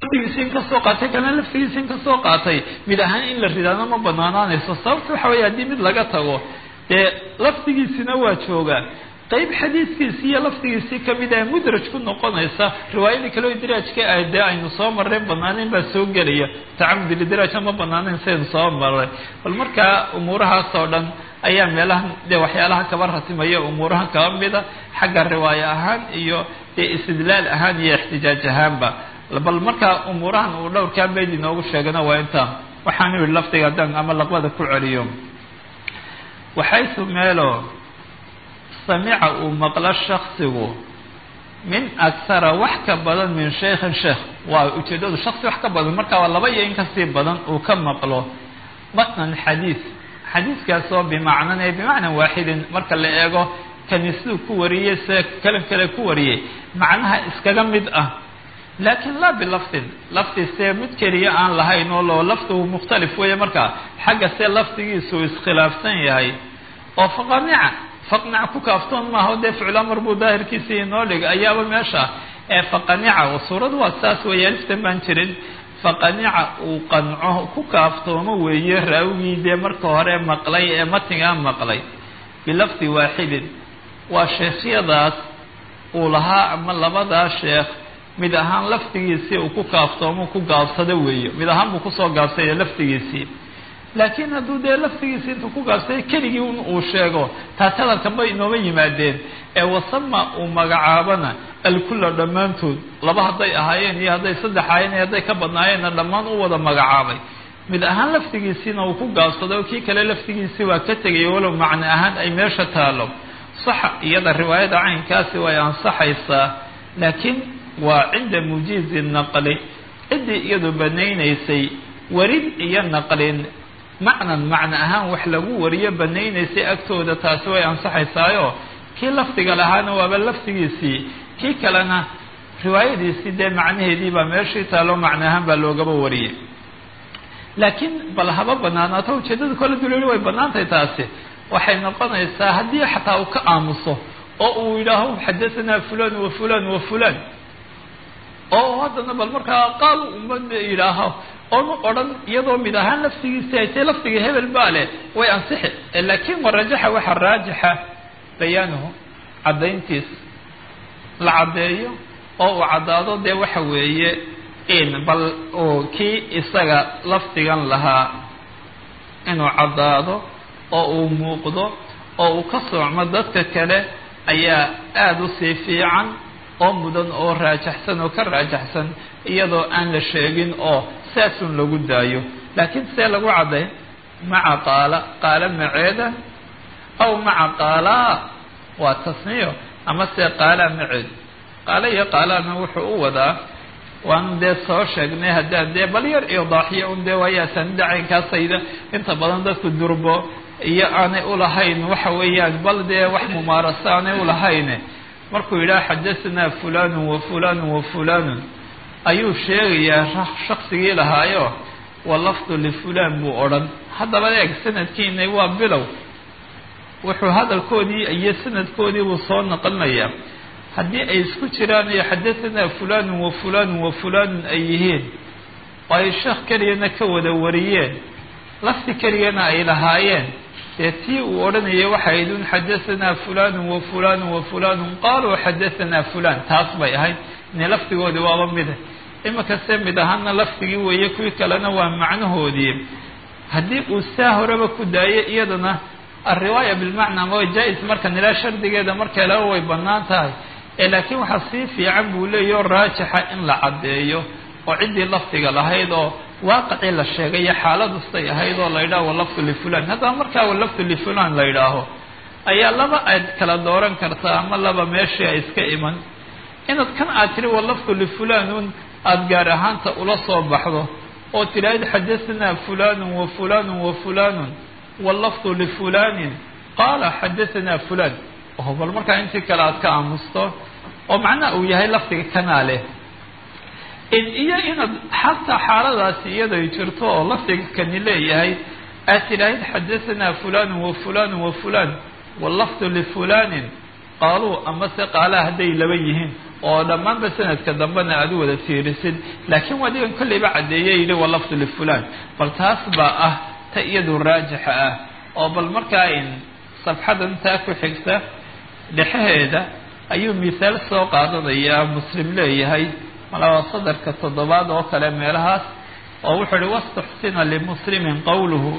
laftigiisiin ka soo qaatay kana laftigiisiin ka soo qaatay mid ahaan in la ridaano ma banaanaanayso sababta waxa weeye haddii mid laga tago dee laftigiisina waa joogaa qayb xadiidkiisii iyo laftigiisii kamid ah mudraj ku noqonaysa riwaayadii kale oo idraajka ah dee aynu soo marreen banaanayn baa soo gelaya tacamud lidraaj ma banaanayn saynu soo marray bal markaa umuurahaas oo dhan ayaa meelahan dee waxyaalaha kaba ratimaya umuurahan kaba mida xagga riwaayo ahaan iyo dee istidlaal ahaan iyo ixtijaaj ahaanba bal markaa umuurahan uu dhowrkaa meyd inoogu sheegana waa inta waxaanu yihi laftiga haddaan ama laqbada ku celiyo waxaysu meelo samica uu maqlo shaksigu min akhara wax ka badan min shaykhin sheekh waa ujeedadu shaksi wax ka badan markaa waa laba iyo in kasii badan uu ka maqlo matnan xadiis xadiiskaasoo bimacnan waaxidin marka la eego kaniisuu ku wariyey se kale ku wariyey macnaha iskaga mid ah laakiin laa bilafdin lafti see mid keliya aan lahayn oo loo laftigu mukhtalif weeye markaa xagga see laftigiisu iskhilaafsan yahay oo faqnaca ku kaaftoon maaha dee ficlo mar buu daahirkiisii inoo dhig ayaaba meesha ee faqanica oo suuradu waa saas weeye aliftan baan jirin faqanica uu qanco ku kaaftoomo weeye raawigii dee marka hore maqlay ee matigaa maqlay bilafdi waaxidin waa sheekhyadaas uu lahaa ama labadaa sheekh mid ahaan laftigiisii uu ku kaaftoomo ku gaabsado weeye mid ahaan buu kusoo gaabsaya laftigiisii laakiin hadduu dee laftigiisii intuu ku gaabsaday keligii uu sheego taas hadalkanba inooma yimaadeen ee wasama uu magacaabana alkulla dhammaantood laba hadday ahaayeen iyo hadday saddex ahaayeen iyo hadday ka badnaayeenna dhammaan u wada magacaabay mid ahaan laftigiisiina uu ku gaabsaday oo kii kale laftigiisii waa ka tegaya walow macno ahaan ay meesha taalo saxa iyada riwaayada caynkaasi way ansaxaysaa laakiin waa cinda mujiizi naqli ciddii iyadu banaynaysay warid iyo naqlin macno ahaan wax lagu wariyo banaynaysay agtooda taasi way ansaxaysaayo kii lafdiga lahaana waaba laftigiisii kii kalena riwaayadiisii dee macnaheedii baa meeshii taalo macno ahaan baa loogaba wariyey laakiin bal haba banaanaato ujeedada kole duleli way banaantahay taasi waxay noqonaysaa haddii xataa uu ka aamuso oo uu yidhaaho xadathana fulan wa fulan wa fulan oo haddana bal markaa qaal umad yidhaaho oonu odhan iyadoo mid ahaan laftigiisi haytay laftiga hebel baa leh way ansixi laakiin warajaxa waxa raajixa bayaanuhu caddayntiis la caddeeyo oo uu caddaado dee waxa weeye in bal oo kii isaga laftigan lahaa inuu caddaado oo uu muuqdo oo uu ka socmo dadka kale ayaa aada u sii fiican oo mudan oo raajaxsan oo ka raajaxsan iyadoo aan la sheegin oo saasun lagu daayo laakiin see lagu cadday maca qaala maceeda aw maca qaalaa waa tasniyo ama see qaala maceed qaala iyo qaalaana wuxuu u wadaa waanu dee soo sheegnay haddaan dee bal yar idaaxiyo un dee waayaasan dacaynkaasayda inta badan dadku durbo iyo aanay ulahayn waxa weeyaan bal dee wax mumaaraso aanay ulahayn markuu yidhaha xadathana fulanun wa fulanun wa fulanun ayuu sheegayaa shaksigii lahaayo walafdu lifulan buu odhan haddaba eeg sanadkiina waa bilow wuxuu hadalkoodii iyo sanadkoodii buu soo naqlinayaa haddii ay isku jiraan iyo xadathana fulanun wa fulanun wa fulanun ay yihiin oo ay sheekh keliyana ka wada wariyeen lafdi keliyana ay lahaayeen dee tii uu odhanayay waxay idun xadathana fulanun wa fulanun wa fulanun qaaluu xadathana fulan taas bay ahayd ine lafdigoodii waaba mida imika se mid ahaana lafdigii weeye kuwii kalena waa macnahoodii haddii uu saa horeba ku daayo iyadana alriwaaya bilmacnaa ma jaa-is marka nilaa shardigeeda markeelaba way banaan tahay laakiin waxaa sii fiican buu leeyaho raajixa in la caddeeyo oo ciddii lafdiga lahayd oo waaqicii la sheegayo xaaladustay ahayd oo la yidhaho walafdu lifulan haddaba markaa walafdu lifulan la yidhaaho ayaa laba aad kala dooran kartaa ama laba meeshii ay iska iman inaad kan aad tiri walafdu lifulanun aada gaar ahaanta ula soo baxdo oo tiraahid xadathana fulanun wa fulanun wa fulanun walafdu lifulanin qaala xadathana fulan oo bal markaa intii kale aad ka aamusto oo macnaha uu yahay lafdiga kanaa leh iyo inaad xataa xaaladaasi iyaday jirto oo lafdiga kani leeyahay aad tiraahid xadathana fulanun wa fulanun wa fulan walafdu lifulanin qaaluu amase qaala hadday laba yihiin oo dhammaanba sanadka dambena aad u wada fiirisid laakiin wadigan kolleyba caddeeye yidhi wa lafdu lifulaan bal taas baa ah ta iyadu raajixa ah oo bal markaa in safxadan taa ku xigta dhexaheeda ayuu mithaal soo qaadanayaa muslim leeyahay malaa sadarka 7 oo kale meelahaas oo wuxuu ihi wastuxsina limuslimin qowluhu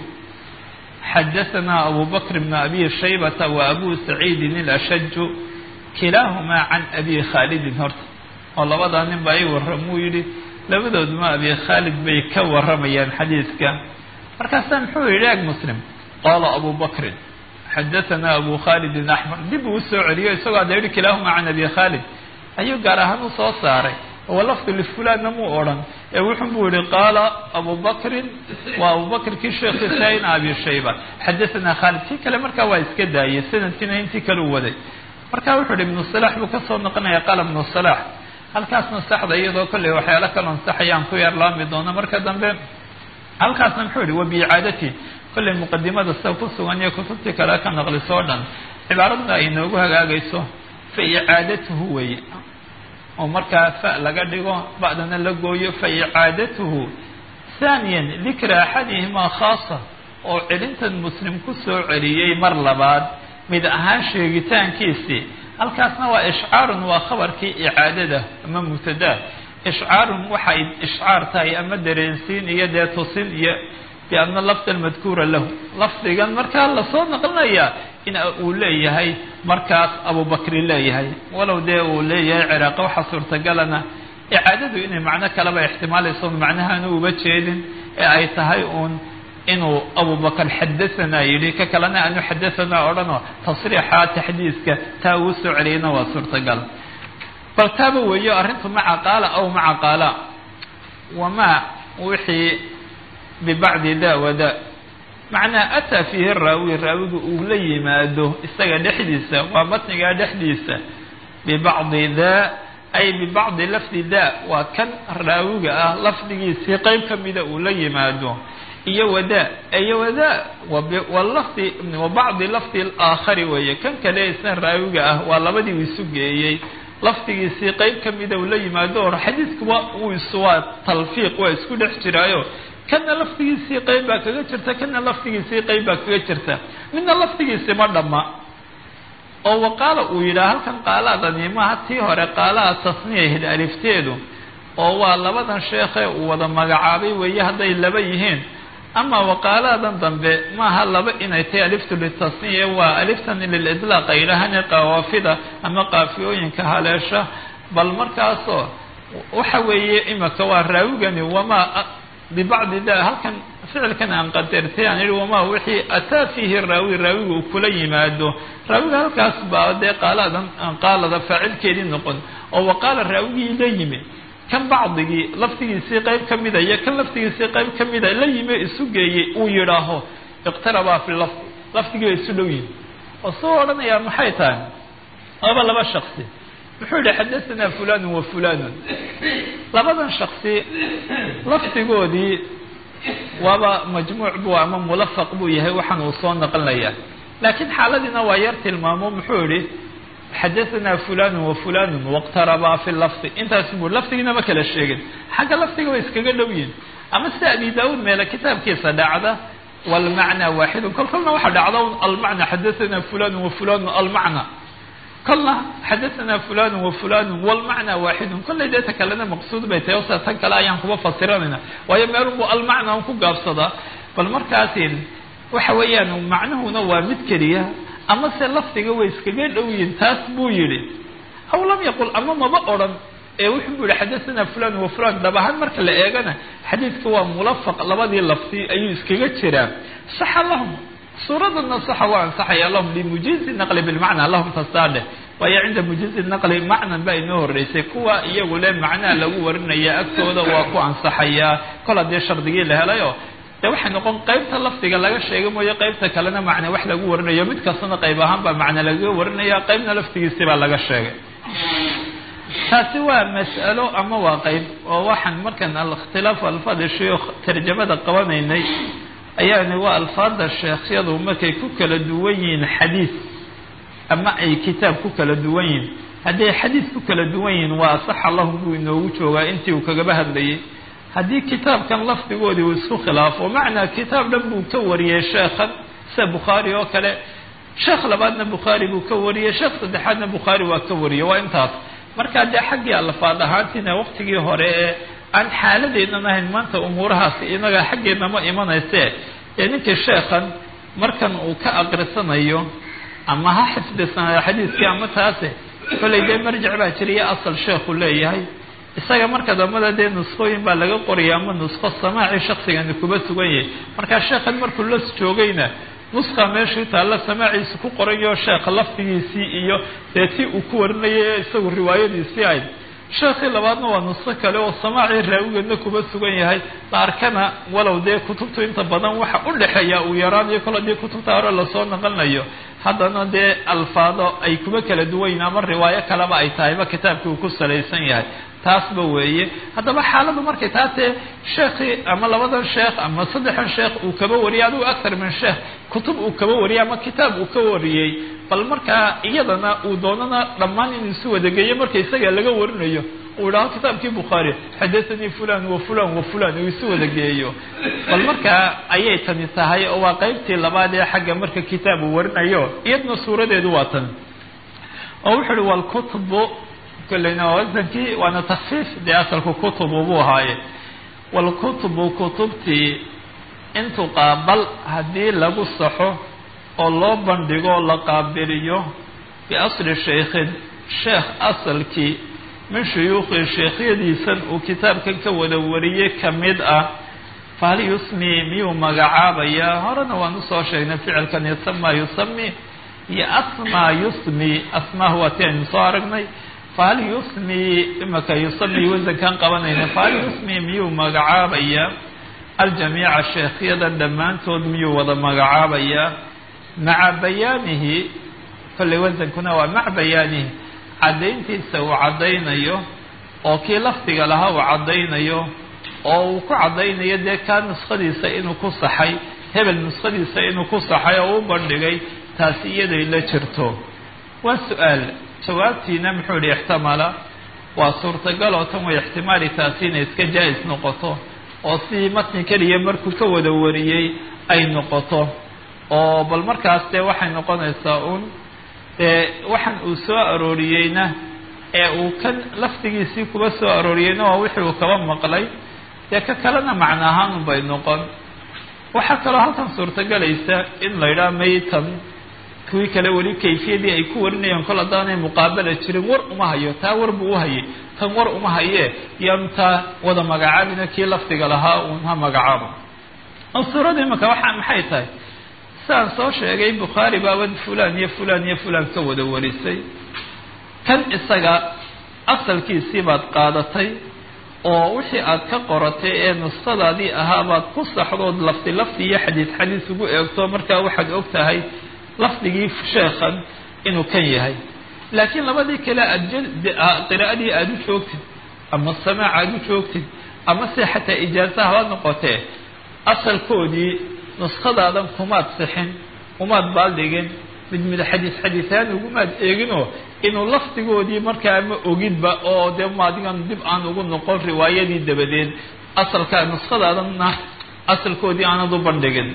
xadaثna abu bakr bn abi shaybata wa abu saciidin ilashaju kilaahumaa can abi khaalidin horta oo labadaa nin baa ii warramuu yidhi labadooduma abi khaalid bay ka warramayaan xadiidka markaasaa muxuu yidhi ag muslim qaala abu bakrin xadaثna abu khaalidin axmar dib uu usoo celiyo isagoo ada yihi kilaahumaa can abi khaalid ayuu gaar ahaan u soo saaray walafdu lifulaanna muu odhan ee wuxun buu yihi qaala abu bakrin waa abu bakr kii sheekhiisa in abi shayba xadaثna khaalid kii kale markaa waa iska daayey sanadkiina intii kale u waday marka wuxuu yihi ibnu salax buu kasoo noqonaya qaala ibnu salax halkaasna saxda iyadoo kolley waxyaalo kaloo ansaxayaan ku yar laami doono marka dambe halkaasna muxuu yihi wabiicaadati kolley muqadimada sida ku sugan iyo kutubtii kale ka naqlisoo dhan cibaaradna ay noogu hagaagayso fa icaadatuhu weye oo markaa fa laga dhigo ba'dana la gooyo fa icaadatuhu ثaaniyan dikra axadihimaa khaasa oo celintan muslim ku soo celiyey mar labaad mid ahaan sheegitaankiisii halkaasna waa ishcaarun waa khabarkii icaadada ama mubtadaa ishcaarun waxay ishcaar tahay ama dareensiin iyo dee tusin iyo bianna lafda almadkuura lahu lafdigan markaa lasoo naqlinayaa in uu leeyahay markaas abubakri leeyahay walow dee uu leeyahay ciraaqa waxa suurtagalana icaadadu inay macno kaleba ixtimaalayso macnahaanu uba jeedin ee ay tahay uun inuu abubakr xadaثana yidhi ka kalena aanu xadaثana odhanoo tasriixa taxdiiska taa uu soo celiyayna waa suurtagal bal taaba weeyo arrintu maca qaala aw maca qaala wamaa wixii bibacdi da wada macnaa ataa fiihi raawi raawigu uu la yimaado isaga dhexdiisa waa matnigaa dhexdiisa bibacdi da ay bibacdi lafdi da waa kan raawiga ah lafdigiisii qeyb ka mida uu la yimaado iyo wadaa iyo wadaa walafdi wabacdi lafdi alaakhari weeye kan kale isna raawiga ah waa labadii uu isu geeyey lafdigiisii qeyb ka mida uu la yimaado oo xadiidka waa talfiiq waa isku dhex jiraayo kana lafdigiisii qeyb baa kaga jirta kana lafdigiisii qeyb baa kaga jirta midna lafdigiisii ma dhamma oo waqaala uu yidhaha halkan qaalaadani maaha tii hore qaalaha tasniyaheed alifteedu oo waa labadan sheekhe uu wada magacaabay weeye hadday laba yihiin ama waqaaladan dambe maaha laba inay tahay aliftu litasniya waa aliftan lilidlaaq ay yidhaahane qawaafida ama qaafiyooyinka haleesha bal markaasoo waxa weeye imaka waa raawigani wamaa bibacdi da halkan ficilkan aan qadartay aan yihi wamaa wixii ataa fiihi raawi raawiga uu kula yimaado raawiga halkaas baa dee qaalada faacilkeedii noqon oo waqaala raawigii la yimi kan bacdigii laftigiisii qeyb ka mida iyo kan laftigiisii qeyb ka mida la yimi isu geeyey uu yidhaaho iqtarabaa fi lafdi lafdigii bay isu dhow yihin oo soo odhanayaa maxay tahay laba shaksi muxuu yihi xadaثana fulan wa fulanun labadan shaksi lafdigoodii waaba majmuuc buu ama mulafaq buu yahay waxaan uu soo naqlinayaa laakiin xaaladiina waa yar tilmaamo muxuu yihi xadaثna fulan wa fulan wاqtarabaa fi lafdi intaas buu lafdigiina ma kala sheegin xagga lafdiga way iskaga dhow yihin ama sida abi daud meela kitaabkiisa dhacda walmacna waaxidun kolkolna waxa dhacda almacna xadaثna fulan wa fulan almacna kolna xadaثna fulan wa fulan walmacna waaxidun kollay deeta kalena maqsuud bay tahay osa tan kale ayaan kuba fasiranayna waayo meelunbu almacna un ku gaabsadaa bal markaasin waxa weeyaan macnuhuna waa mid keliya ama se lafdiga way iskaga dhow yihin taas buu yidhi aw lam yaqul ama maba odhan ee wuxuu bu yihi xadaثna fulan wa fulan dhab ahaan marka la eegana xadiidka waa mulafaq labadii lafdi ayuu iskaga jiraa saxa lahum suuradana saxa waa ansaxaya lahum limujizi naqli bilmacna lahum tasaadhe waayo cinda mujizi naqli macnan baa inoo horeysay kuwa iyagu le macnaa lagu warinaya agtooda waa ku ansaxayaa kol haddii shardigii la helayo de waxay noqon qeybta lafdiga laga sheegay mooye qeybta kalena macne wax lagu warinayo mid kastana qeyb ahaan baa macne lagaga warinaya qeybna laftigiisi baa laga sheegay taasi waa mas'alo ama waa qeyb oo waxaan markan alikhtilaafu alfaad sheekh tarjamada qabanaynay ayaani waa alfaada sheekhyadu markay ku kala duwan yihiin xadiis ama ay kitaab ku kala duwan yihin hadday xadiis ku kala duwan yihin waa asaxa lahum buu inoogu joogaa intii uu kagaba hadlayay haddii kitaabkan lafdigoodii uu isku khilaafo macnaa kitaab dhan buu ka wariyey sheekhan sida bukhaari oo kale sheekh labaadna bukhaari buu ka wariyey sheekh saddexaadna bukhaari waa ka wariyey waa intaas markaa dee xaggii allafaad ahaantiina waqtigii hore ee aan xaaladeennan ahayn maanta umuurahaasi inaga xaggeedna ma imanayse ee ninkii sheekhan markan uu ka aqrisanayo ama ha xifdisanayo xadiiskii ama taase kollay dee marjic baa jiriya asal sheekhu leeyahay isaga marka dambada dee nusqooyin baa laga qoraya ama nusqo samaaci shaksigani kuba sugan yahay markaa sheekhan markuu la joogayna nusqa meeshii taalla samaaciisa ku qorayo sheekha laftigiisii iyo dee tii uu ku warinayay isagu riwaayadiisii ayd sheekhii labaadna waa nusqo kale oo samaacii raawigeedna kuba sugan yahay la arkana walow dee kutubtu inta badan waxa u dhexeeya uu yaraanayo kole dee kutubta hore lasoo naqlinayo haddana dee alfaado ay kuba kala duwan yihin ama riwaayo kaleba ay tahayba kitaabkii uu ku salaysan yahay taasba weeye haddaba xaaladu markay taatee sheekhii ama labadan sheekh ama saddexan sheekh uu kaba wariyay adigu aktar min sheekh kutub uu kaba wariyay ama kitaab uu ka wariyey bal markaa iyadana uu doonana dhammaan inuu isu wadageeyo marka isaga laga warinayo uu idhaho kitaabkii bukhaari xadathanii fulan wa fulan wa fulan uu isu wadageeyo bal markaa ayay tani tahay oo waa qaybtii labaad ee xagga marka kitaab uu warinayo iyadna suuradeedu waa tan oo wuxuu uhi walkutubu كلنا وزنكي وأنا تخفيف دي أصل كتب وبوهاي والكتب كتبتي انتو قابل هدي لغو الصحو الله بندقو لقابليو بأصل الشيخ الشيخ أصل كي من شيوخ الشيخ يديسن وكتاب كودورية كمدأة فهل يسمي ميو مقعابا يا هرنا ونصو شيخنا فعل كان يسمى يا أسمى يسمي أسمى هو تين صارقني فهل يسمي إما يسمي وزن كان قبنين فهل يسمي ميو مقعابيا الجميع الشيخ يدا دمان تود ميو وضا مقعابيا مع بيانه فالوزن كنا ومع بيانه عدين تيسو عدينيو أو كي لفتق لها وعدينيو أو كو عدينيو دي كان نسخدي سينو كصحي هبل نسخدي سينو كصحي أو بردقي تاسية دي لا ترتو والسؤال jawaabtiina muxuu ihi ixtimala waa suurtagal oo tan way ixtimaali taasi inay iska jaa-is noqoto oo si matni keliya markuu ka wada wariyey ay noqoto oo bal markaas dee waxay noqonaysaa un waxaan uu soo arooriyeyna ee uu kan laftigiisii kuba soo arooriyeyna waa wixii uu kaba maqlay dee ka kalena macno ahaan un bay noqon waxaa kaloo halkan suurtagalaysa in la yidhaha maytan kuwii kale weli kayfiyadii ay ku warinayaan kol haddaanay muqaabala jirin war uma hayo taa war buu uhayay tan war uma haye yaanu taa wada magacaabina kii lafdiga lahaa uun ha magacaabo oo suurada imaka waxaa maxay tahay saan soo sheegay bukhaari baabad fulan iyo fulan iyo fulan ka wada warisay kan isaga asalkiisii baad qaadatay oo wixii aad ka qoratay ee nuskhadaadii ahaa baad ku saxdood lafti lafti iyo xadiis xadiis ugu eegto markaa waxaad og tahay lafdigii sheekhan inuu kan yahay laakiin labadii kale qiraa'adii aada u joogtid ama samaac aada u joogtid ama se xataa ijaaza haba noqotee asalkoodii nuskhadaadan kumaad sixin umaad baaldhigin mid xadiisaan ugumaad eeginoo inuu lafdigoodii markaa ma ogidba oo dee maadigan dib aan ugu noqon riwaayadii dabadeed asalka nuskhadaadanna asalkoodii aanad u bandhigin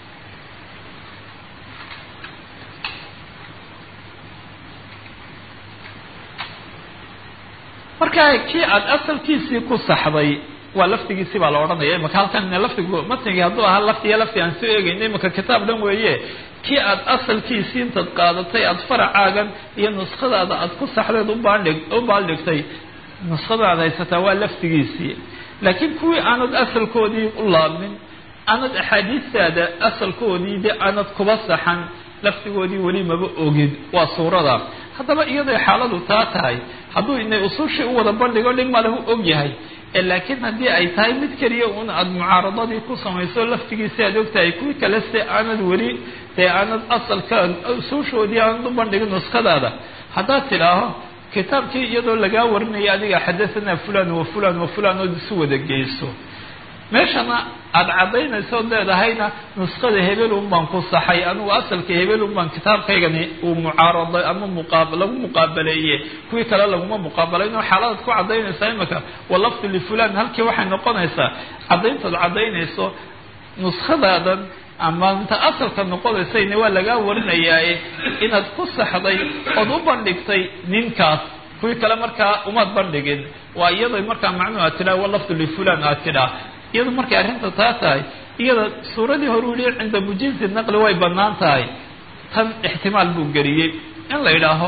marka kii aad asalkiisii ku saxday waa laftigiisii baa la odhanaya imaka halkan laftigu matnigii hadduu ahaa laftiya lafti aan soo eegayna imaka kitaab dhan weeye kii aad asalkiisii intaad qaadatay aada faracaagan iyo nuskhadaada aada ku saxdeed u baaldhigtay nuskhadaad haysataa waa laftigiisii laakiin kuwii aanad asalkoodii u laabmin aanad axaadiistaada asalkoodii dee aanad kuba saxan laftigoodii weli maba ogid waa suurada haddaba iyaday xaaladu taa tahay hadduu inay usushii u wada bandhigo dhig malahu og yahay laakiin haddii ay tahay mid keliya un aada mucaaradadii ku samayso laftigiisi aad ogtahay kuwii kale se aanad weli dee aanad asalka usushoodii aanad u bandhigin nuskadaada haddaad tidhaaho kitaabkii iyadoo lagaa warinaya adiga xadathana fulan wa fulan wa fulan ood isu wada geyso meeshana aada caddaynayso od leedahayna nuskhada hebel un baan ku saxay anigu asalka hebel un baan kitaabkaygani uu mucaaraday ama lagu muqaabaleeye kuwii kale laguma muqaabalayn oo xaaladaad ku caddaynaysaa imaka walafdu lifulan halkii waxay noqonaysaa caddayntood caddaynayso nuskhadaadan ama inta asalka noqonaysayna waa lagaa warinayaaye inaad ku saxday ood u bandhigtay ninkaas kuwii kale markaa umaad bandhigin waa iyada markaa macnuu aad tidhaha walafdu lifulan aad tidhaha iyada markay arrinta taa tahay iyada suuradii hore u yihi cinda mujizi naqli way banaan tahay tan ixtimaal buu geliyey in la yidhaaho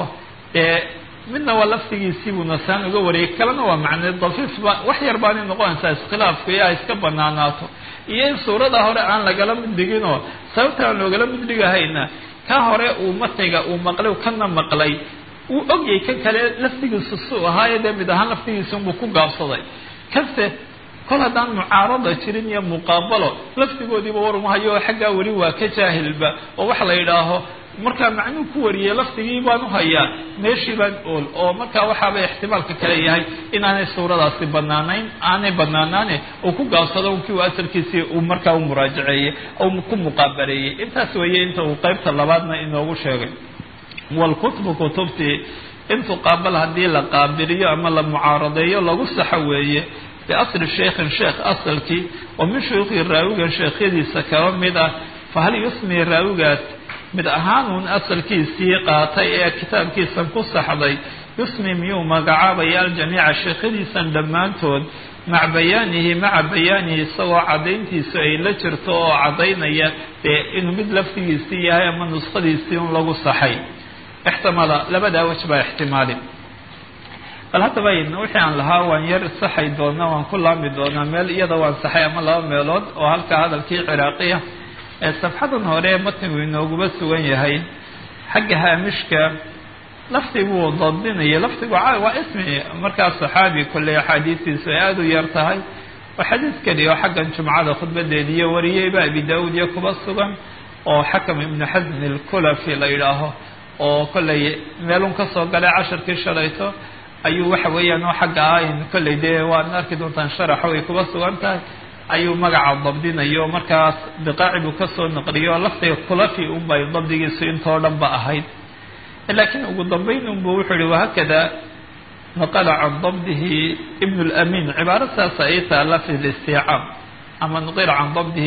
midna waa laftigiisii buu nasaan uga wariyay kalena waa macne dafiifba wax yar baanay noqonaysaa iskhilaafku iyo ay iska banaanaato iyo in suurada hore aan lagala mid dhiginoo sababta aan loogala mid dhigahayna ka hore uu matniga uu maqlay kana maqlay uu ogyay kan kale laftigiisu suu ahaayo dee mid ahaan laftigiisa unbuu ku gaabsaday kase kol haddaan mucaarada jirin iyo muqaabalo laftigoodiiba warumahayo xaggaa weli waa ka jaahilba oo waxa la yidhaaho markaa macnuu ku wariyey laftigii baan u hayaa meeshii baan ool oo markaa waxaaba ixtimaalka kale yahay inaanay suuradaasi banaanayn aanay banaanaane uu ku gaabsado kii uu asalkiisii uu markaa u muraajaceeyey ou ku muqaabaleeyey intaas weeye inta uu qaybta labaadna inoogu sheegay walkutubu kutubtii in tuqaabal haddii la qaabiliyo ama la mucaaradeeyo lagu saxo weeye biasli sheikhin sheekh asalkii oo min shuyuukhii raawigan sheekhyadiisa kaba mid ah fahal yusmi raawigaas mid ahaanuun asalkiisii qaatay ee kitaabkiisan ku saxday yusmi miyuu magacaabaya aljamiica sheekhyadiisan dhammaantood maca bayaanihi isagoo caddayntiisu ay la jirto oo caddaynaya dee inuu mid laftigiisii yahay ama nuskhadiisii un lagu saxay ixtimala labadaa wej baa ixtimaali bal haddaba wixii aan lahaa waan yar saxay doonaa waan ku laami doonaa meel iyada waan saxay ama laba meelood oo halkaa hadalkii ciraaqiya ee safxadan hore matnigu inooguba sugan yahay xagga haamishka laftiguu dadinaya laftigu waa ismi markaa saxaabi kolley axaadiistiisu ay aada u yar tahay oo xadiiskani oo xaggan jumcada khudbadeediiyo wariyeyba abi daawud iyo kuba sugan oo xakam ibnu xasn alkulafi la yidhaaho oo kolley meelun kasoo galay casharkii shalayto ayuu waxa weeyaan oo xagga ayn kolley dee waad arki doontaan sharaxa way kuba sugan tahay ayuu magaca dabdinayo markaas biqaaci buu kasoo naqliyo laftiga kulafi unbay dabdigiisu intoo dhan ba ahayd laakiin ugu dambayn unbu wuxuu yihi wahakada naqala can dabdihi ibn اlamin cibaaro saasa ay taala fi listiicaab ama nuqila can dabdihi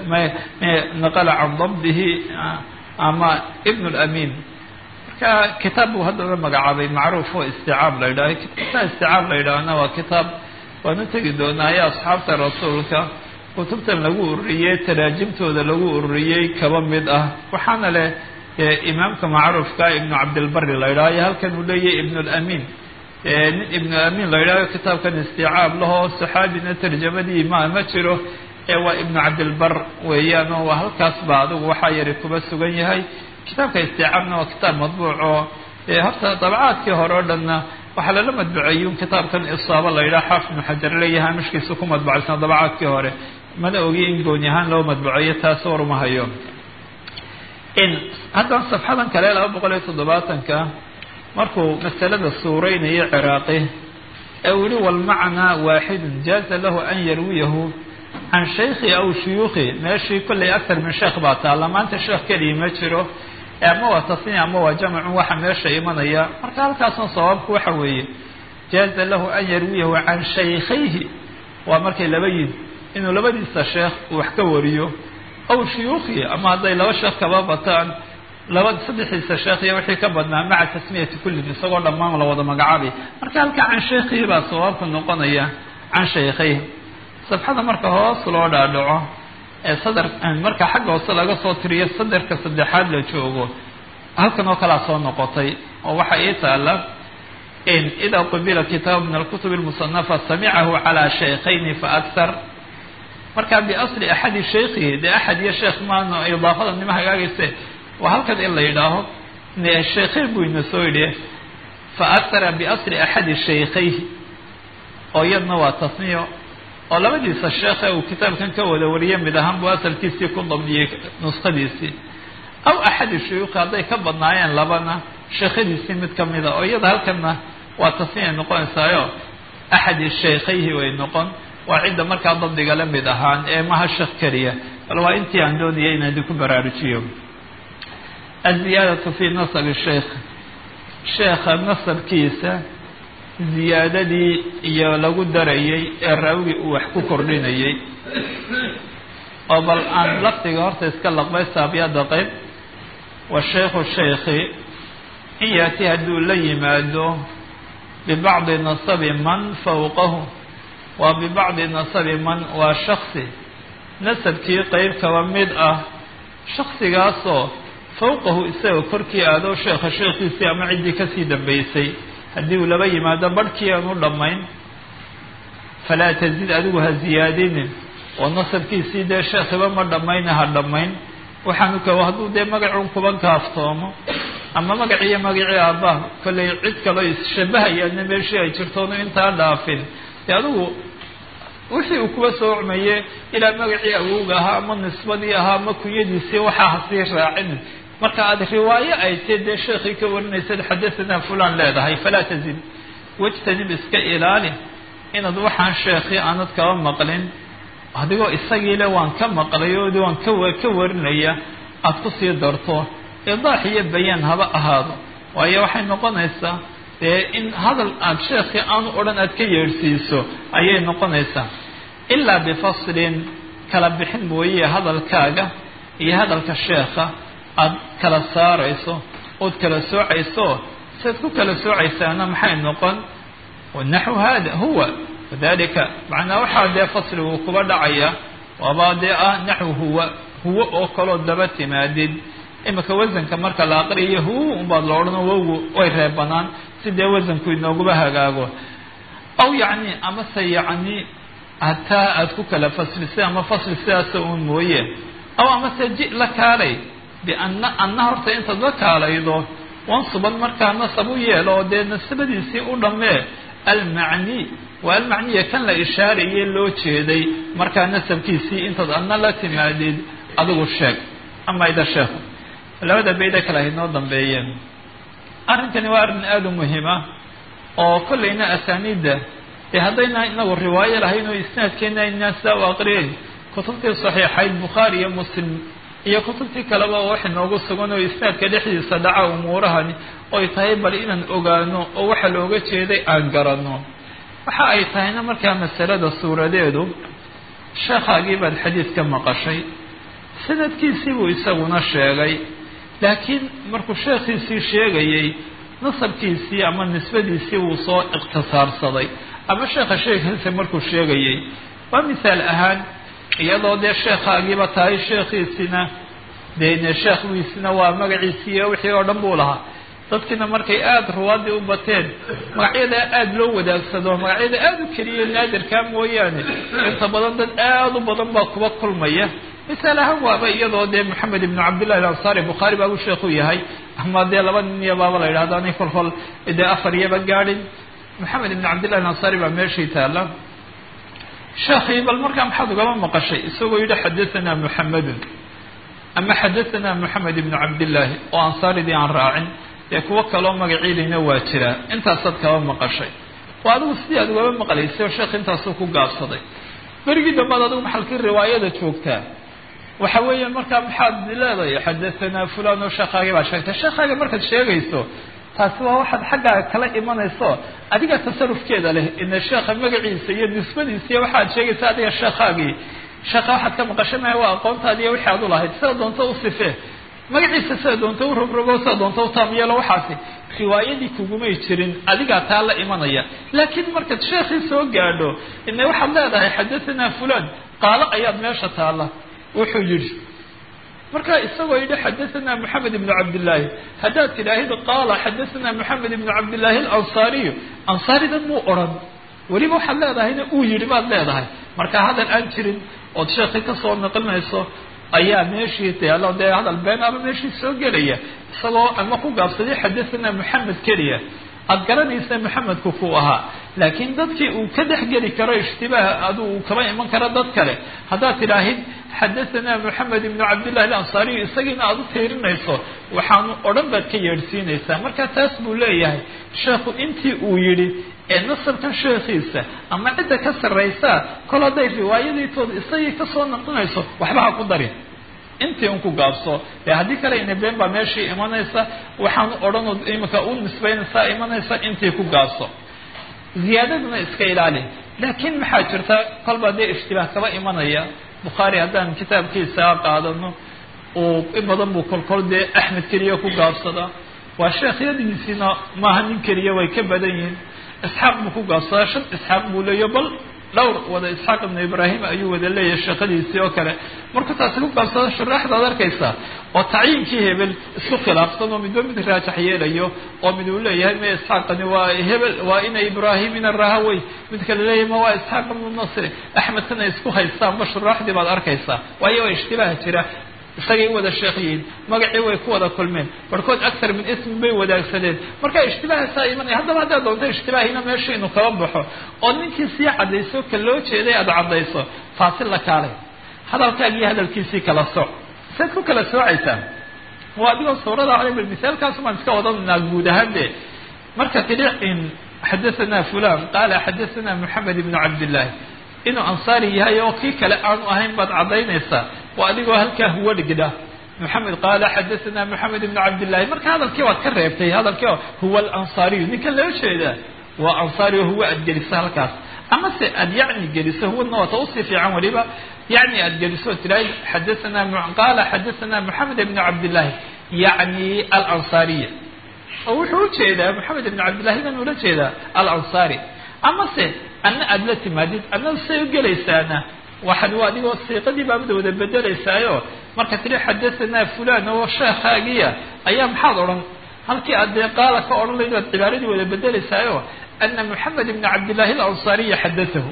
naqala can dabdihi ama ibn اlamin marka kitaab buu haddana magacaabay macruuf oo isticaab la yidhaha kitaabta isticaab la yidhaahna waa kitaab waanu tegi doonaa ayaa asxaabta rasuulka kutubtan lagu ururiyey taraajimtooda lagu ururiyey kaba mid ah waxaana leh imaamka macruufka ibnu cabdilbari la yidhaho iyo halkan uu leeyahay ibn اlamin nin ibn amin la yidhahdo kitaabkan isticaab lahoo saxaabina tarjamadii ma jiro waa ibnu cabdilbar weeyaan oo waa halkaas ba adigu waxaa yari kuba sugan yahay kitaabka isticaabna waa kitaab madbuuc oo horta dabcaadkii hore o dhanna waxaa lala madbuceeyey kitaabkan isaaba la yidhaha xaafid ibnu xajar leeyahay mishkiisa ku madbucaysan dabcaadkii hore mana ogi in gooni ahaan loo madbuceeyo taas warumahayo haddana safxadan kale 270ka markuu masalada suureynayo ciraaqi ee uu yihi walmacnaa waaxidun jaaza lahu an yarwiyahu can shaykhi aw shuyuukhi meeshii kolley aktar min sheekh baa taalla maanta sheekh keligii ma jiro ama waa tasniya ama waa jamcun waxa meesha imanaya marka halkaasna sawaabku waxa weeye jaaza lahu an yarwiyahu can shaykhayhi waa markay laba yihin inuu labadiisa sheekh wax ka wariyo aw shuyuukhi ama hadday laba sheekh kaba bataan saddexdiisa sheekh iyo wixii ka badnaa maca tasmiyati kullin isagoo dhammaan la wada magacaabay marka halkaa can shaykhihi baa sawaabka noqonaya can shaykhayhi safxada marka hoos loo dhaadhaco ee sadar marka xagga hoose laga soo tiriyo sadarka saddexaad la joogo halkan oo kalaa soo noqotay oo waxa ii taala in idaa qubila kitaab min alkutub almusanafa samicahu calaa shaykhayni fa akthar marka biasli axadi shaykhihi dee axad iyo sheekh maano idaafada nima hagaagayse waa halkan in la yidhaaho shaykhayn buu ina soo yidhi fa akthara biasli axadi shaykhayhi oo iyadna waa tasniyo oo labadiisa sheekhe uu kitaabkan ka wada wariyay mid ahaan buu asalkiisii ku dabdiyey nuskhadiisii aw axadi shuyuukhi hadday ka badnaayeen labana sheekhadiisii mid ka mida oo iyada halkanna waa tasniya noqonaysaayo axadi shaykhayhi way noqon waa cidda markaa dabdiga la mid ahaan ee maha sheekh keliya bal waa intii aan doonayay inaan idinku baraarujiyo aziyaadatu fii nasabi sheikh sheekha nasabkiisa ziyaadadii iyo lagu darayay ee raawigi uu wax ku kordhinayay oo bal aan lafdiga horta iska laqbay saabiyada qayb washaykhu shaykhi in yaati hadduu la yimaado bibacdi nasabi man fawqahu waa bibacdi nasabi man waa shaksi nasabkii qeyb kaba mid ah shaksigaasoo fawqahu isaga korkii aadoo sheekha sheekhiisii ama ciddii kasii dambaysay haddii uu laba yimaado barhkii aan u dhammayn falaa tazid adigu ha ziyaadinin oo nasabkiisii dee sheekhiba ma dhammayna ha dhammayn waxaanu ka hadduu dee magacun kuba kaaftoomo ama magaciiyo magacii aabbaha kollay cid kaloo isshabahayaana meeshii ay jirtoonu intaa dhaafin dee adigu wixii uu kuba soo cmaye ilaa magacii awowga ahaa ama nisbadii ahaa ama kunyadiisii waxaa hasii raacin marka aada riwaayo ay tae dee sheekhii ka warinaysad xadahanaa fulan leedahay falaa tazid wajtanib iska ilaali inaad waxaan sheekhii aanad kaba maqlin adigoo isagii le waan ka maqlay oo waan ka warinaya aada kusii darto idaax iyo bayaan haba ahaado waayo waxay noqonaysaa dee in hadal aada sheekhii aanu odhan aad ka yeedhsiiso ayay noqonaysaa ilaa bifaslin kala bixin mooye hadalkaaga iyo hadalka sheekha aada kala saarayso ood kala soocayso siad ku kala soocaysaana maxay noqon wanaxu hada huwa wadalika macnaa waxaa dee fasligu kuba dhacaya waaba dee ah naxu huwa oo kaloo daba timaadid imika wasanka marka la aqriyo huwa unbaad la odhano wowgu way reebanaan si dee wasanku inooguba hagaago aw yacni amase yacni hataa aada ku kala faslisay ama fasli sidaasa uun mooye aw amase ji la kaalay bianna horta intaad la kaalaydo wansuban markaa nasab u yeelo oo dee nasabadiisii u dhammee almacni waa almacniya kan la ishaaraye loo jeeday markaa nasabkiisii intaad adna la timaadid adigu sheeg ama ida sheekhu labada bayda kale ay noo dambeeyeen arrinkani waa arrin aada u muhiima oo kollayna asaaniidda dee haddayna inagu riwaayo lahayn oo isnaadkeena inaa sidaa u aqriyay kutubtii saxiixayd bukhaari iyo muslim iyo kutubtii kaleba oo wax inoogu sugan oo isnaadka dhexdiisa dhaca umuurahani oy tahay bal inaan ogaano oo waxa looga jeeday aan garanno waxa ay tahayna markaa masalada suuradeedu sheekhaagii baad xadiid ka maqashay sanadkiisii buu isaguna sheegay laakiin markuu sheekhiisii sheegayey nasabkiisii ama nisbadiisii wuu soo ikhtisaarsaday ama sheekha sheekhiisa markuu sheegayey waa misaal ahaan iyadoo dee sheekhaagiiba tahay sheekhiisina dee sheekhgiisina waa magaciisii iyo wixii oo dhan buu lahaa dadkiina markay aada ruwaadii u bateen magacyada aada loo wadaagsado magacyada aada u keliya naadirkaa mooyaane inta badan dad aada u badan baa kuba kulmaya misaal ahaan waaba iyadoo dee moxamed ibnu cabdillahi alansaari bukhaari baa u sheekhu yahay ama dee laba nin iyo baaba la yidhahdo anay kolkol dee afar iyaba gaadhin moxamed ibnu cabdillahi alansaari baa meeshii taala sheekhii bal markaa maxaad ugama maqashay isagoo yidhi xadahanaa muxamedun ama xadahanaa moxamed ibnu cabdillaahi oo ansaaridii aan raacin dee kuwo kaloo magaciidayna waa jiraa intaasaad kaba maqashay waa adigu sidii aad ugaba maqlaysay oo sheekh intaasuu ku gaabsaday berigii dambaad adigu maxalkii riwaayada joogtaa waxa weeyaan markaa maxaad leedahay xadahanaa fulan oo sheekhaagii baa sheegtay sheekhaagi markaad sheegayso taasi waa waxaad xaggaaga kala imanayso adiga tasarufkeeda leh ina sheekha magaciisa iyo nisbadiisa iyo waxaad sheegaysa adiga sheekhaagii sheekha waxaad ka maqashay maya waa aqoontaadi iyo wixii aad u lahayd sida doonto u sifee magaciisa sida doonto u rogrogo sida doonto u taam yeelo waxaasi riwaayadii kugumay jirin adigaa taa la imanaya laakiin markaad sheekhii soo gaadho ina waxaad leedahay xadahanaa fulan qaalo ayaad meesha taalla wuxuu yidhi markaa isagoo yidhi xadahanaa moxamed ibnu cabdillaahi haddaad tidhaahid qaala xadahanaa moxamed ibnu cabdillaahi alansaariyu ansaaridan muu odhan weliba waxaad leedahayna uu yidhi baad leedahay marka hadal aan jirin ood sheekii kasoo naqlinayso ayaa meeshii teelo dee hadal been ama meeshii soo gelaya isagoo ama ku gaabsaday xadahanaa moxamed keliya aad garanaysa maxamedku ku ahaa laakiin dadkii uu ka dhexgeli karo ishtibaah adu uu kaba iman karo dad kale haddaad tidhaahid xadathana moxamed ibnu cabdillahi alansariy isagiina aada u tiirinayso waxaanu o dhan baad ka yeedhsiinaysaa marka taas buu leeyahay sheekhu intii uu yidhi ee nasabkan sheekhiisa ama cidda ka sarraysaa kol hadday riwaayadiitooda isagii kasoo naqlinayso waxba ha ku darin intii un ku gaabso dee haddii kale ina been baa meeshii imanaysa waxaanu odhanood imika u nisbaynaysaa imanaysa intii ku gaabso ziyaadaduna iska ilaali laakiin maxaa jirta kolba dee ishtibaah kaba imanaya bukhaari haddaan kitaabkiisa qaadano uu in badan buu kolkol dee axmed keliya ku gaabsadaa waa sheekhyadiisiina maaha nin keliya way ka badan yihiin isxaaq buu ku gaabsadaa 5 isxaaq buu leeya bal dhowr wada isxaaq ibnu ibraahim ayuu wada leeyahay sheekadiisii oo kale marka taasi ku gaabsada sharaxdaad arkaysaa oo tacyiinkii hebel isku khilaafsan oo midba mid raajax yeelayo oo mid uu leeyahay ma isxaaqani waa hebel waa ina ibraahim ina rahawey mid kale leeyahay ma waa isxaaq ibnu nasri axmedkana isku haystaan ma sharaxdii baad arkaysaa waayo waa ishtibaah jira isagay wada sheekhiyiin magacii way ku wada kulmeen barkood aktar min ismi bay wadaagsadeen marka ishtibaahasaa imanaya haddaba haddaad doonto ishtibaahina meesha inuu kala baxo oo ninkii sii caddayso ka loo jeeday aada caddayso faasil la kaalay hadalkaagii hadalkiisii kala sooc saad ku kala soocaysaa waa adigoo sawrada calimal misaalkaas maan iska wadanaa guud ahaan de marka tidhi in xadathana fulan qaala xadathana moxamed ibnu cabdillahi inuu ansaari yahay oo kii kale aanu ahayn baad caddaynaysaa waa adigoo halkaa huwa dhigda moxamed qaala xadathana moxamed ibnu cabdillahi marka hadalkii waad ka reebtay hadalkii huwa alansariyu ninkan loo jeedaa waa ansaari oo huwa aad geliso halkaas ama se aad yacni geliso huwana waata usii fiican waliba yacni aad geliso tiraahid xadathana qaala xadathana moxamed ibnu cabdillahi yacni alansariya oo wuxuu ujeedaa moxamed ibnu cabdillahi baan ula jeedaa alansari ama se adna aada la timaadid adna say u gelaysaana waxaad waa adigoo siiqadii baabada wada bedelaysaayo marka tidhi xadathana fulan oo sheekhaagiya ayaa maxaad odhan halkii aad dee qaala ka odhan layd waad cibaaradii wada bedelaysaayo ana moxamed ibna cabdillahi alansariya xadatahu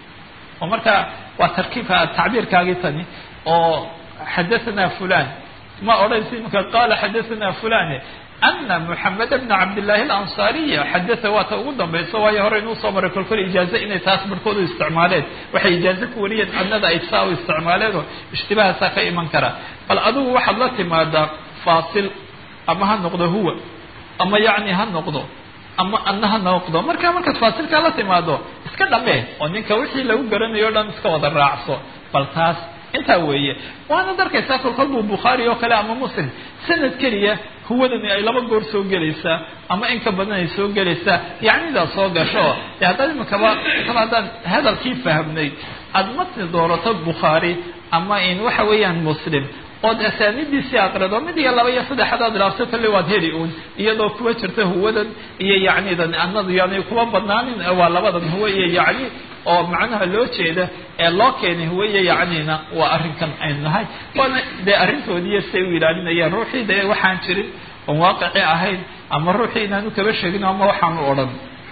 oo marka waa tarkiibka tacbiirkaagii tani oo xadathana fulan ma odhanaysa imanka qaala xadathana fulane ana moxamed bna cabdillahi alansariya xadatha waata ugu dambayso waayo hore inuu soo maray kolkol ijaaze inay taas barhkood u isticmaaleen waxay ijaaze ku wariyeen adnada ay saa u isticmaaleen oo ishtibaahasaa ka iman kara bal adigu waxaad la timaadaa faasil ama ha noqdo huwa ama yacni ha noqdo ama adna ha noqdo markaad faasilkaa la timaado iska dhamee oo ninka wixii lagu garanayo o dhan iska wada raacso bal taas intaa weeye waanad arkaysaa kolkol buu bukhaari oo kale ama muslim sanad keliya huwadani ay 2 goor soo gelaysaa ama in ka badan ay soo gelaysaa yacnidaa soo gasho dee haddaad imakaba haddaan hadalkii fahamnay aada matni doorato bukhaari ama in waxa weeyaan muslim ood asaanidiisii aqrido mid iyo 2 iyo 3 hadaad ilaafto kale waad heli uun iyadoo kuwa jirta huwadan iyo yacnidan annadu yani kuwa badnaanin waa labadan huwa iyo yacni oo macnaha loo jeeda ee loo keenay huwa iyo yacnina waa arrinkan aynu nahay waana dee arrintoodiiyo say u ilaalinayaan ruuxii dee waxaan jirin oon waaqici ahayn ama ruuxii inaanu kaba sheegin ama waxaanu odhan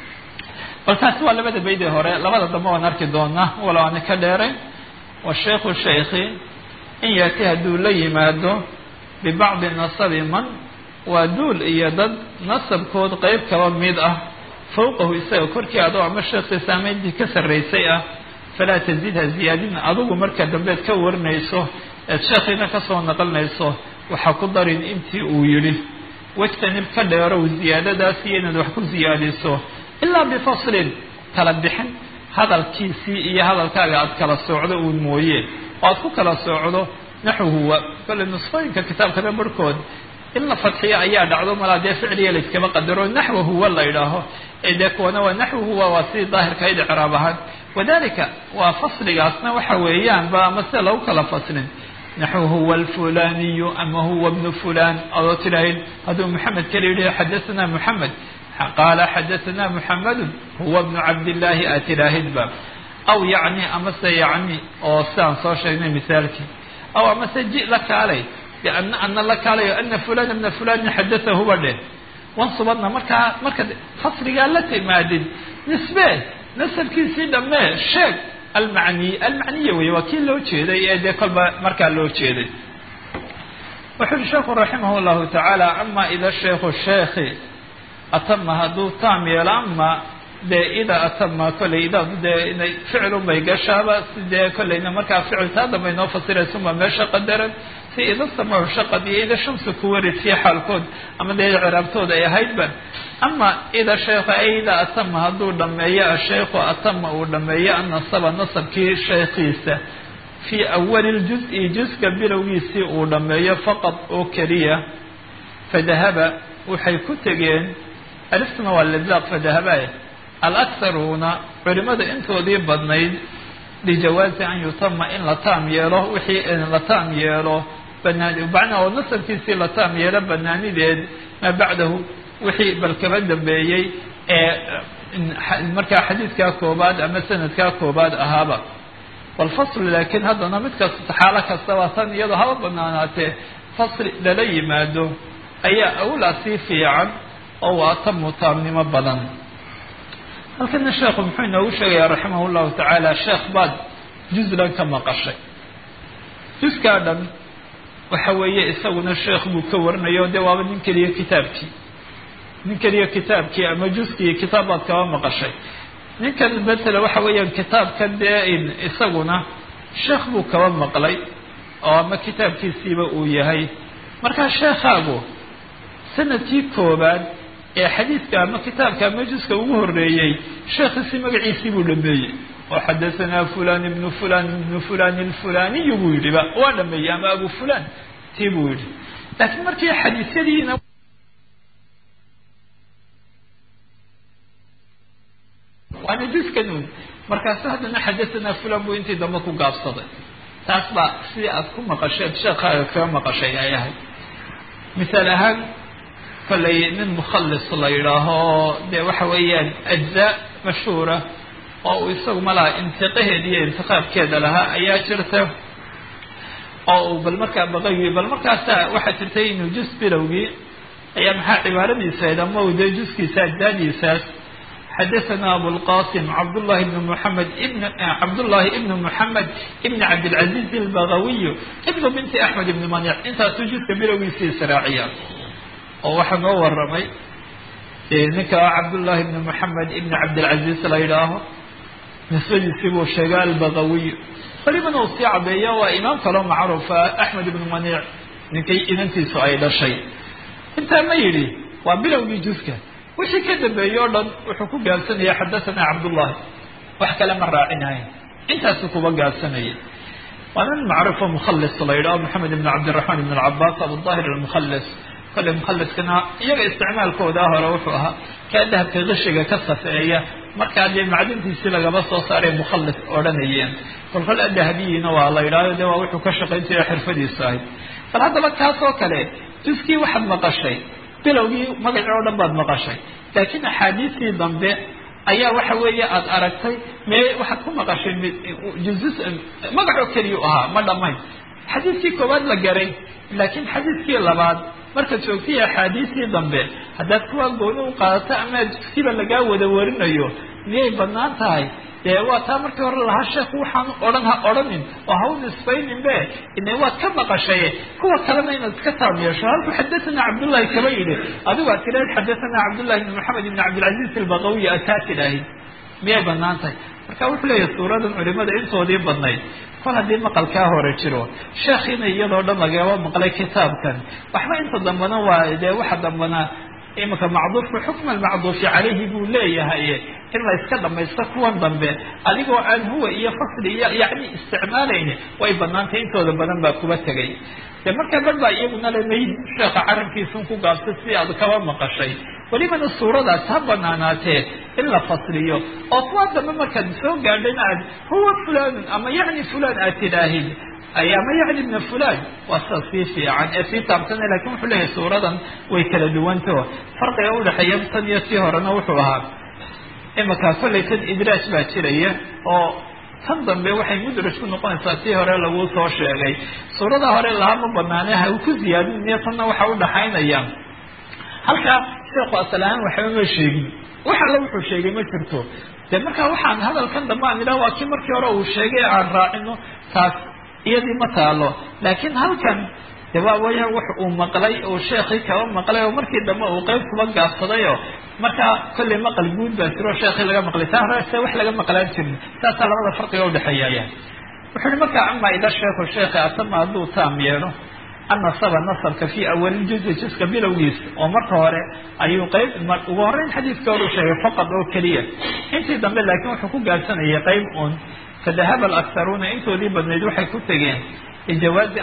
bal taasi waa labada baydee hore labada dambe waan arki doonaa wala aana ka dheerayn washeikhu shaykhi in yaati hadduu la yimaado bibacdi nasabi man waa duul iyo dad nasabkood qeyb kaba mid ah fawqahu isaga korkii adoo ama sheekhiisa ama intii ka sarraysay ah falaa tazidha ziyaadin adigu marka dambeed ka warinayso eed sheekhiina kasoo naqlinayso waxaa ku darin intii uu yidhi wajtanib ka dheerow ziyaadadaas iyo inaad wax ku ziyaadiso ilaa bifaslin kala bixin hadalkiisii iyo hadalkaaga aada kala soocdo uun mooye oo aad ku kala soocdo naxwu huwa kale nusqooyinka kitaabkana barhkood in la fadxiyo ayaa dhacdo malaa dee ficliga la iskaba qadaro naxwu huwa la yidhaaho ee dee kuwana waa naxwu huwa waa sidii daahirkahayd icraab ahaan wadalika waa fasligaasna waxa weeyaan ba ama sida lagu kala faslin naxwu huwa alfulaniyu ama huwa bnu fulan adoo tidhaahid hadduu maxamed kala yidhi xadathana moxamed qaala xadathana moxamedun huwa bnu cabdillahi aad tidhaahidba aw yacni amase yacni oo sidaan soo sheegnay misaalkii aw amase ji la kaalay biana ana la kaalayo ana fulana bna fulani xadathahuba dheh wansubadna marka fasligaa la timaadid nisbe nasabkiisii dhammee sheeg almacniya wey waa kii loo jeeday ee dee kolba markaa loo jeeday wuxu uhi sheekhu raximah llahu tacaala ama ida sheikhu sheekhi atama hadduu taam yeelo ama dee idaa atama kolley idaa dee inay ficilun bay gashaaba sidee kollayna markaa ficil taa dambe inoo fasiraysunba meesha qadaran si ida samacu shaqad iyo ida shamsu kuwaridkii xaalkood ama dee ciraabtooda ay ahaydba ama ida sheekha ida atama hadduu dhameeyo asheykhu atama uu dhameeyo annasaba nasabkii sheekhiisa fii awali ljuz-i juska bilowgiisii uu dhameeyo faqad oo keliya fadahaba waxay ku tegeen aliftuna waa lidlaaq fadahaba alakharuuna culimada intoodii badnayd lijawaazi an yutama in la taam yeelo wixii la taam yeelo banaan macnaa oo nasabkiisii la taam yeelo banaanideed maa bacdahu wixii bal kaba dambeeyey ee markaa xadiidkaa koobaad ama sanadkaa koobaad ahaaba walfaslu laakiin haddana mid kasta xaalo kastaba tan iyadoo haba banaanaatee fasli lala yimaado ayaa awlaa sii fiican oo waa tamu taamnimo badan halkana sheekhu muxuu inoogu sheegayaa raximah llahu tacaala sheekh baad juzlan ka maqashay juskaa dhan waxa weeye isaguna sheekh buu ka warinayo dee waaba nin keliya kitaabkii ama juskii kitaab baad kaba maqashay ninkan matala waxa weeyaan kitaabkan dee isaguna sheekh buu kaba maqlay oo ama kitaabkiisiiba uu yahay markaa sheekhaagu sanadkii koobaad ee xadiidka ama kitaabka ama juska ugu horeeyey sheekhiisii magaciisii buu dhameeyey oo xadahanaa fulan ibnu fulan ibnu fulan ilfulaniyu buu yidhi ba waa dhameeyey ama abu fulan tii buu yidhi laakiin markii xadiisyadiina waana juskanun markaasu haddana xadahanaa fulan buu intii dambe ku gaabsaday taas baa sidii aad ku maqasheed sheekhaaga kaga maqashay ay ahayd misaal ahaan kollay nin mukhallis la yidhaaho dee waxa weeyaan ajzaa mashhuura oo uu isagu malaha intiqaheeda iyo intiqaabkeeda lahaa ayaa jirta oo uu bal markaa baqayi bal markaasa waxaa jirtay inuu jus bilowgii ayaa maxaa cibaaradiisa ahayd ama u dee juskiisa ajzaadiisaas xadahanaa abulqasim cabdullahi ibnu muxamed cabdullahi ibnu muxamed ibni cabdilcaziiz albagawiyu ibnu binti axmed ibni manic intaasuu juska bilowgiisa israaciya oo waxaa noo waramay ninka cabdullahi ibni moxamed ibni cabdilcaziiz la yidhaaho nisbadiisii buu sheegay albagawiy welibana uu sii cadeeya waa imaam kaloo macruufa axmed ibnu maniic ninkay inantiisu ay dhashay intaa ma yidhi waa bilowgii juska wixii ka dambeeyey o dhan wuxuu ku gaabsanaya xadahanaa cabdullahi wax kale ma raacinahayn intaasuu kuba gaabsanayay waa nin macruufo mukhallis la yidhaho maxamed ibn cabdiraxmaan ibn alcabaas abudahir almukhallis kolley mukhaliskana iyaga isticmaalkooda hore wuxuu ahaa kaa dahabka qishiga ka safeeya markaa dee macdintiisii lagaba soo saaray mukhallis odhanayeen kolkol adahabiyiina waa la yidhahdo de waa wuxuu ka shaqayn jiray xirfadiisu ahayd bal haddaba kaas oo kale juskii waxaad maqashay bilowgii magacii oo dhan baad maqashay laakiin axaadiistii dambe ayaa waxa weeye aada aragtay mee waxaad ku maqashay juzs magacoo keliyu ahaa ma dhamayn xadiiskii koowaad la garay laakiin xadiiskii labaad markaad joogtay axaadiistii dambe haddaad kuwaa gooni u qaadato ama juskiiba lagaa wada warinayo miyay badnaan tahay dee waa taa markii hore lahaa sheekhu waxaan odhan ha odhanin oo ha u nisbaynin be ine waad ka maqashay kuwa kalena inaad iska taam yeesho halkuu xadahanaa cabdullahi kaba yidhi adigu aad tiraad xadahanaa cabdullahi ibni moxamed ibni cabdilcaziiz albagawiy aad taa tidhaahid miyay badnaan tahay marka wuxuu leeyahay suuradan culimada intoodii badnayd kol haddii maqalkaa hore jiro sheekhiina iyadoo dhan lagaba maqlay kitaabkan waxba inta dambana waa dee waxa dambana imanka macduufka xukma almacduufi calayhi buu leeyahay in la iska dhamaysto kuwan dambe adigoo aan huwa iyo fasli iyo yacni isticmaalayni way banaantay intooda badan baa kuba tegay dee markaa bar baa iyaguna lemay sheekha carabkiisun ku gaabtay si aad kaba maqashay welibana suuradaas ha banaanaatee in la fasliyo oo kuwa dambe markaad soo gaadhayna aad huwa fulanun ama yacni fulan aad tidhaahid ama yacni ibna fulan waa sida sii fiican ee sii taabsana lakin wuxuu leeyahay suuradan way kala duwanto farqiga udhexeeya tan iyo sii horena wuxuu ahaa imanka kollay tan idraaj baa jiraya oo tan dambe waxay mudraj ku noqonaysaa sii hore lagu soo sheegay suurada hore lahaa ma banaane ha ku ziyaadin iyo tanna waxa udhaxaynaya halkaa sheekhu asal ahaan waxba ma sheegin wax alla wuxuu sheegay ma jirto dee markaa waxaan hadalkan dambe aan idhaha waa kii markii hore uu sheegay aan raacino taas iyadii ma taalo laakiin halkan waa waya wax uu maqlay oo sheekhi kaba maqlay oo markii dambe uu qayb kuba gaabsadayo marka kulli maqal guud baa jiro sheekhi laga maqlay taaraysa wax laga maqlaan jirin taas labada farqiga u dhaxeeyay wuxuu marka amma ila sheekhi asama haduu taam yeelo النصب النصب في أول جزء bilowgiis oo marka hore ayuu qayb ugu horeyn xadiidka uu sheegay faqad oo kaliya intii dambe laakiin wuxuu ku gaarsanayay qayb un فذهب الأكثرون intoodii badneed waxay ku tageen ijawaazi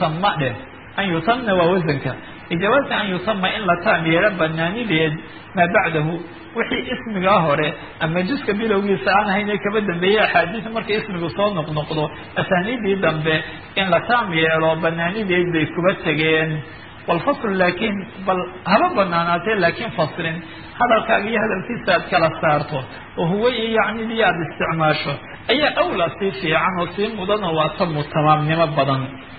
an yutamna waa wasanka ijawaazi an yutama in la taam yeelo banaanideed maa bacdahu wixii ismigaa hore ama juska bilowgiisa aan hayne kaba dambeeyey axaadiis markay ismigu soo noqnoqdo asaaniidii dambe in la taam yeelo banaanideed bay kuba tegeen walfasl laakiin bal haba banaanaatee laakiin faslin hadalkaaga iyo hadalkiisa aad kala saarto oo huwa iyo yacnidii aada isticmaasho ayaa awla sii fiican oo sii mudan oo waa tamu tamaamnimo badan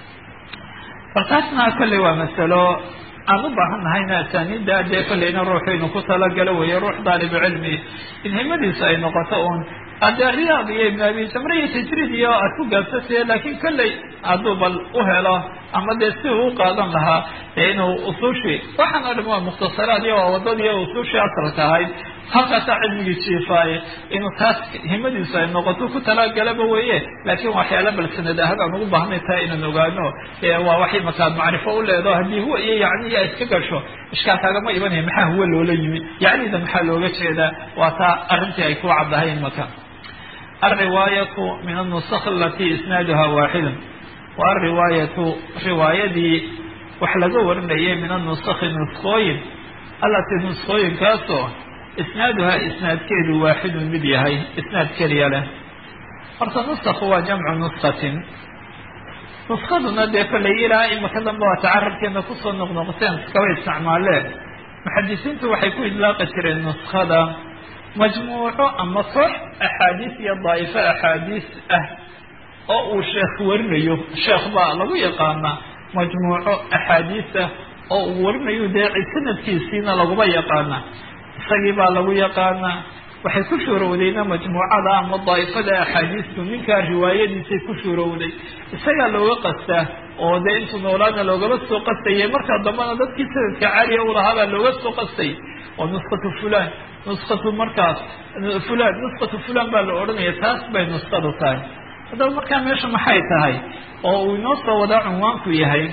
markaasna kolley waa masalo aan u baahan nahayna asaaniidda dee kolleyna ruuxaynu ku talagalo weeye ruux daalibu cilmi in himadiisa ay noqoto uun hadee riyaad iyo ibn abi jamre iyo tajriid iyo aad ku gaabsatee laakiin kolley hadduu bal u helo ama dee si uu u qaadan lahaa dee inuu usuushi waxaan o dhan waa mukhtasaraad iyo waa wadadii usuushi asalka ahayd halkaasaa cilmigii jiifaaye inuu taas himadiisu ay noqoto ku talagalaba weeye laakiin waxyaala bal sanad ahad aan ugu baahnay tahay inaan ogaano waa waxay markaad macrifo u leedo haddii huwa iyo yacniya iska gasho ishkaal kaagama ibanaya maxaa huwa loola yimi yacnida maxaa looga jeedaa waa taa arrintii ay ku caddahayn maka الرواية من النسخ التي إسنادها واحد والرواية روايدي وحلقوا ورنية من النسخ نسخوين التي نسخوين كاسو إسنادها إسناد كيد واحد مديهي إسناد كريالة أرسل نسخ هو جمع نسخة نسختنا دي كليلة إما كلام الله تعرف كأنه قصة نغنغسين كوي استعماله محدثين وحيكون إطلاق النسخة majmuuco ama koox axaadiis iyo daa'ifo axaadiis ah oo uu sheekh warinayo sheekh baa lagu yaqaanaa majmuuco axaadiis ah oo uu warinayo dee sanadkiisiina laguma yaqaana isagii baa lagu yaqaanaa waxay ku shuurowdayna majmuucada ama daa'ifada axaadiistu ninkaa riwaayadiisay ku shuurowday isagaa looga qastaa oo dee intuu noolaana loogaba soo qastayay markaa dambana dadkii sanadka caaliya u lahaabaa looga soo qastay oo nuskhatu fulan nuskhatu markaas fulan baa la odhanaya taas bay nuskhadu tahay haddaba markaa meesha maxay tahay oo uu inoo soo wadaa cunwaanku yahay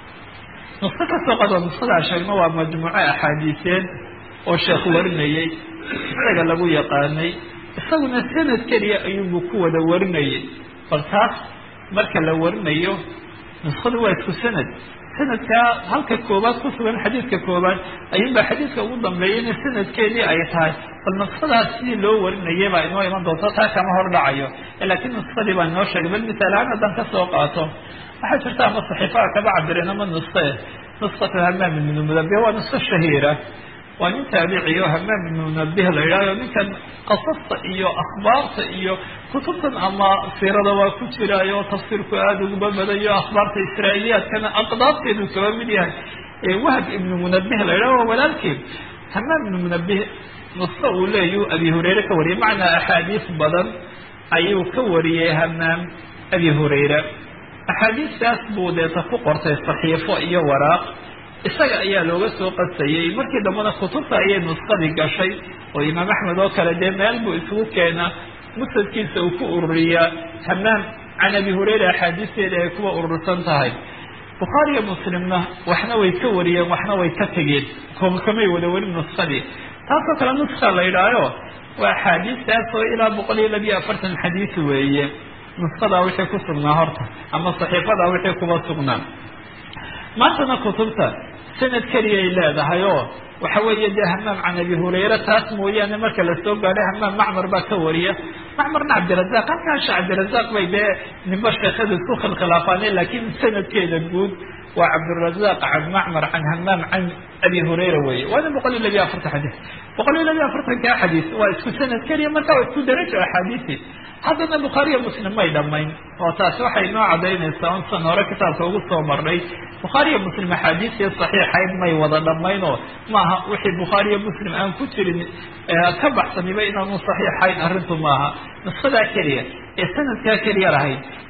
nusko kasoo qado nuskadaa sheegno waa majmuuco axaadiiseed oo sheekh warinayay isaga lagu yaqaanay isaguna sanad keliya ayuunbu ku wada warinayay bal taas marka la warinayo nuskadu waa isku sanadkaa halka koobaad ku sugan xadiidka koobaad ayuunbaa xadiidka ugu dambeeyayna sanadkeedii ay tahay bal nuskadaas sidii loo warinayay baa inoo iman doonto taa kama hor dhacayo laakiin nuskadii baa inoo sheegay bal misaalahaan haddaan kasoo qaato waxaa jirta ama saxiifaha kaba cabireen ama nuske nuskatu hamaam ibnu munabih waa nusko shahiira waa nin taabiciyo hamaam ibnu munabih la yidhahdo ninkan qasasta iyo akhbaarta iyo kutubtan ama siirada waa ku jiraayo tafsiirku aada uguba badayo akhbaarta israailiyaadkana aqdaabteedu kaba mid yahay wahb ibnu munabih la yidhahdo waa walaalkeed hamaam ibnu munabih nusko uu leeyu abi hurayre ka wariyay macnaa axaadiis badan ayuu ka wariyey hamaam abi hurayre axaadiistaas buu deeta ku qortay saxiifo iyo waraaq isaga ayaa looga soo qasayay markii dambena kutubta ayay nuskadii gashay oo imaam axmed oo kale dee meel buu isugu keenaa musnadkiisa uu ku ururiyaa hamaam can abi hurayra axaadiisteeda ay kuwa urursan tahay bukhaari iyo muslimna waxna way ka wariyeen waxna way ka tegeen kamay wada warin nuskadii taasoo kale nuska la yidhaayo waa axaadiistaas oo ilaa 142 xadiis weeye nuskadaa wixii ku sugnaa horta ama saxiifadaa wixii kuba sugnaa maantana kutubta sanad keliya ay leedahay oo waxa weeye dee hamaam can abi hurayra taas mooyaane marka lasoo gaadhay hamaam macmar baa ka wariya macmarna cabdirazaq halkaasha cabdirazaq bay dee nimba sheekada isku khilkhilaafaane laakiin sanadkeeda guud waa cabdirazaq can macmar can hamaam can abi hurayra weye waana 142 xadiis 142 xadiis waa isku sanad keliya marka waa isku darajo axaadiisi haddana bukhaariya muslim may dhamayn oo taasi waxay noo cadaynaysaa un san hore kitaabka ugu soo marnay bukhaariya muslim axaadiisiyo saxiixayd may wada dhamayn oo maaha wixii bukhaariya muslim aan ku jirin ka baxsaniba inaanu saxiixayn arrintu maaha nuskadaa keliya ee sanadkaa keliya lahayd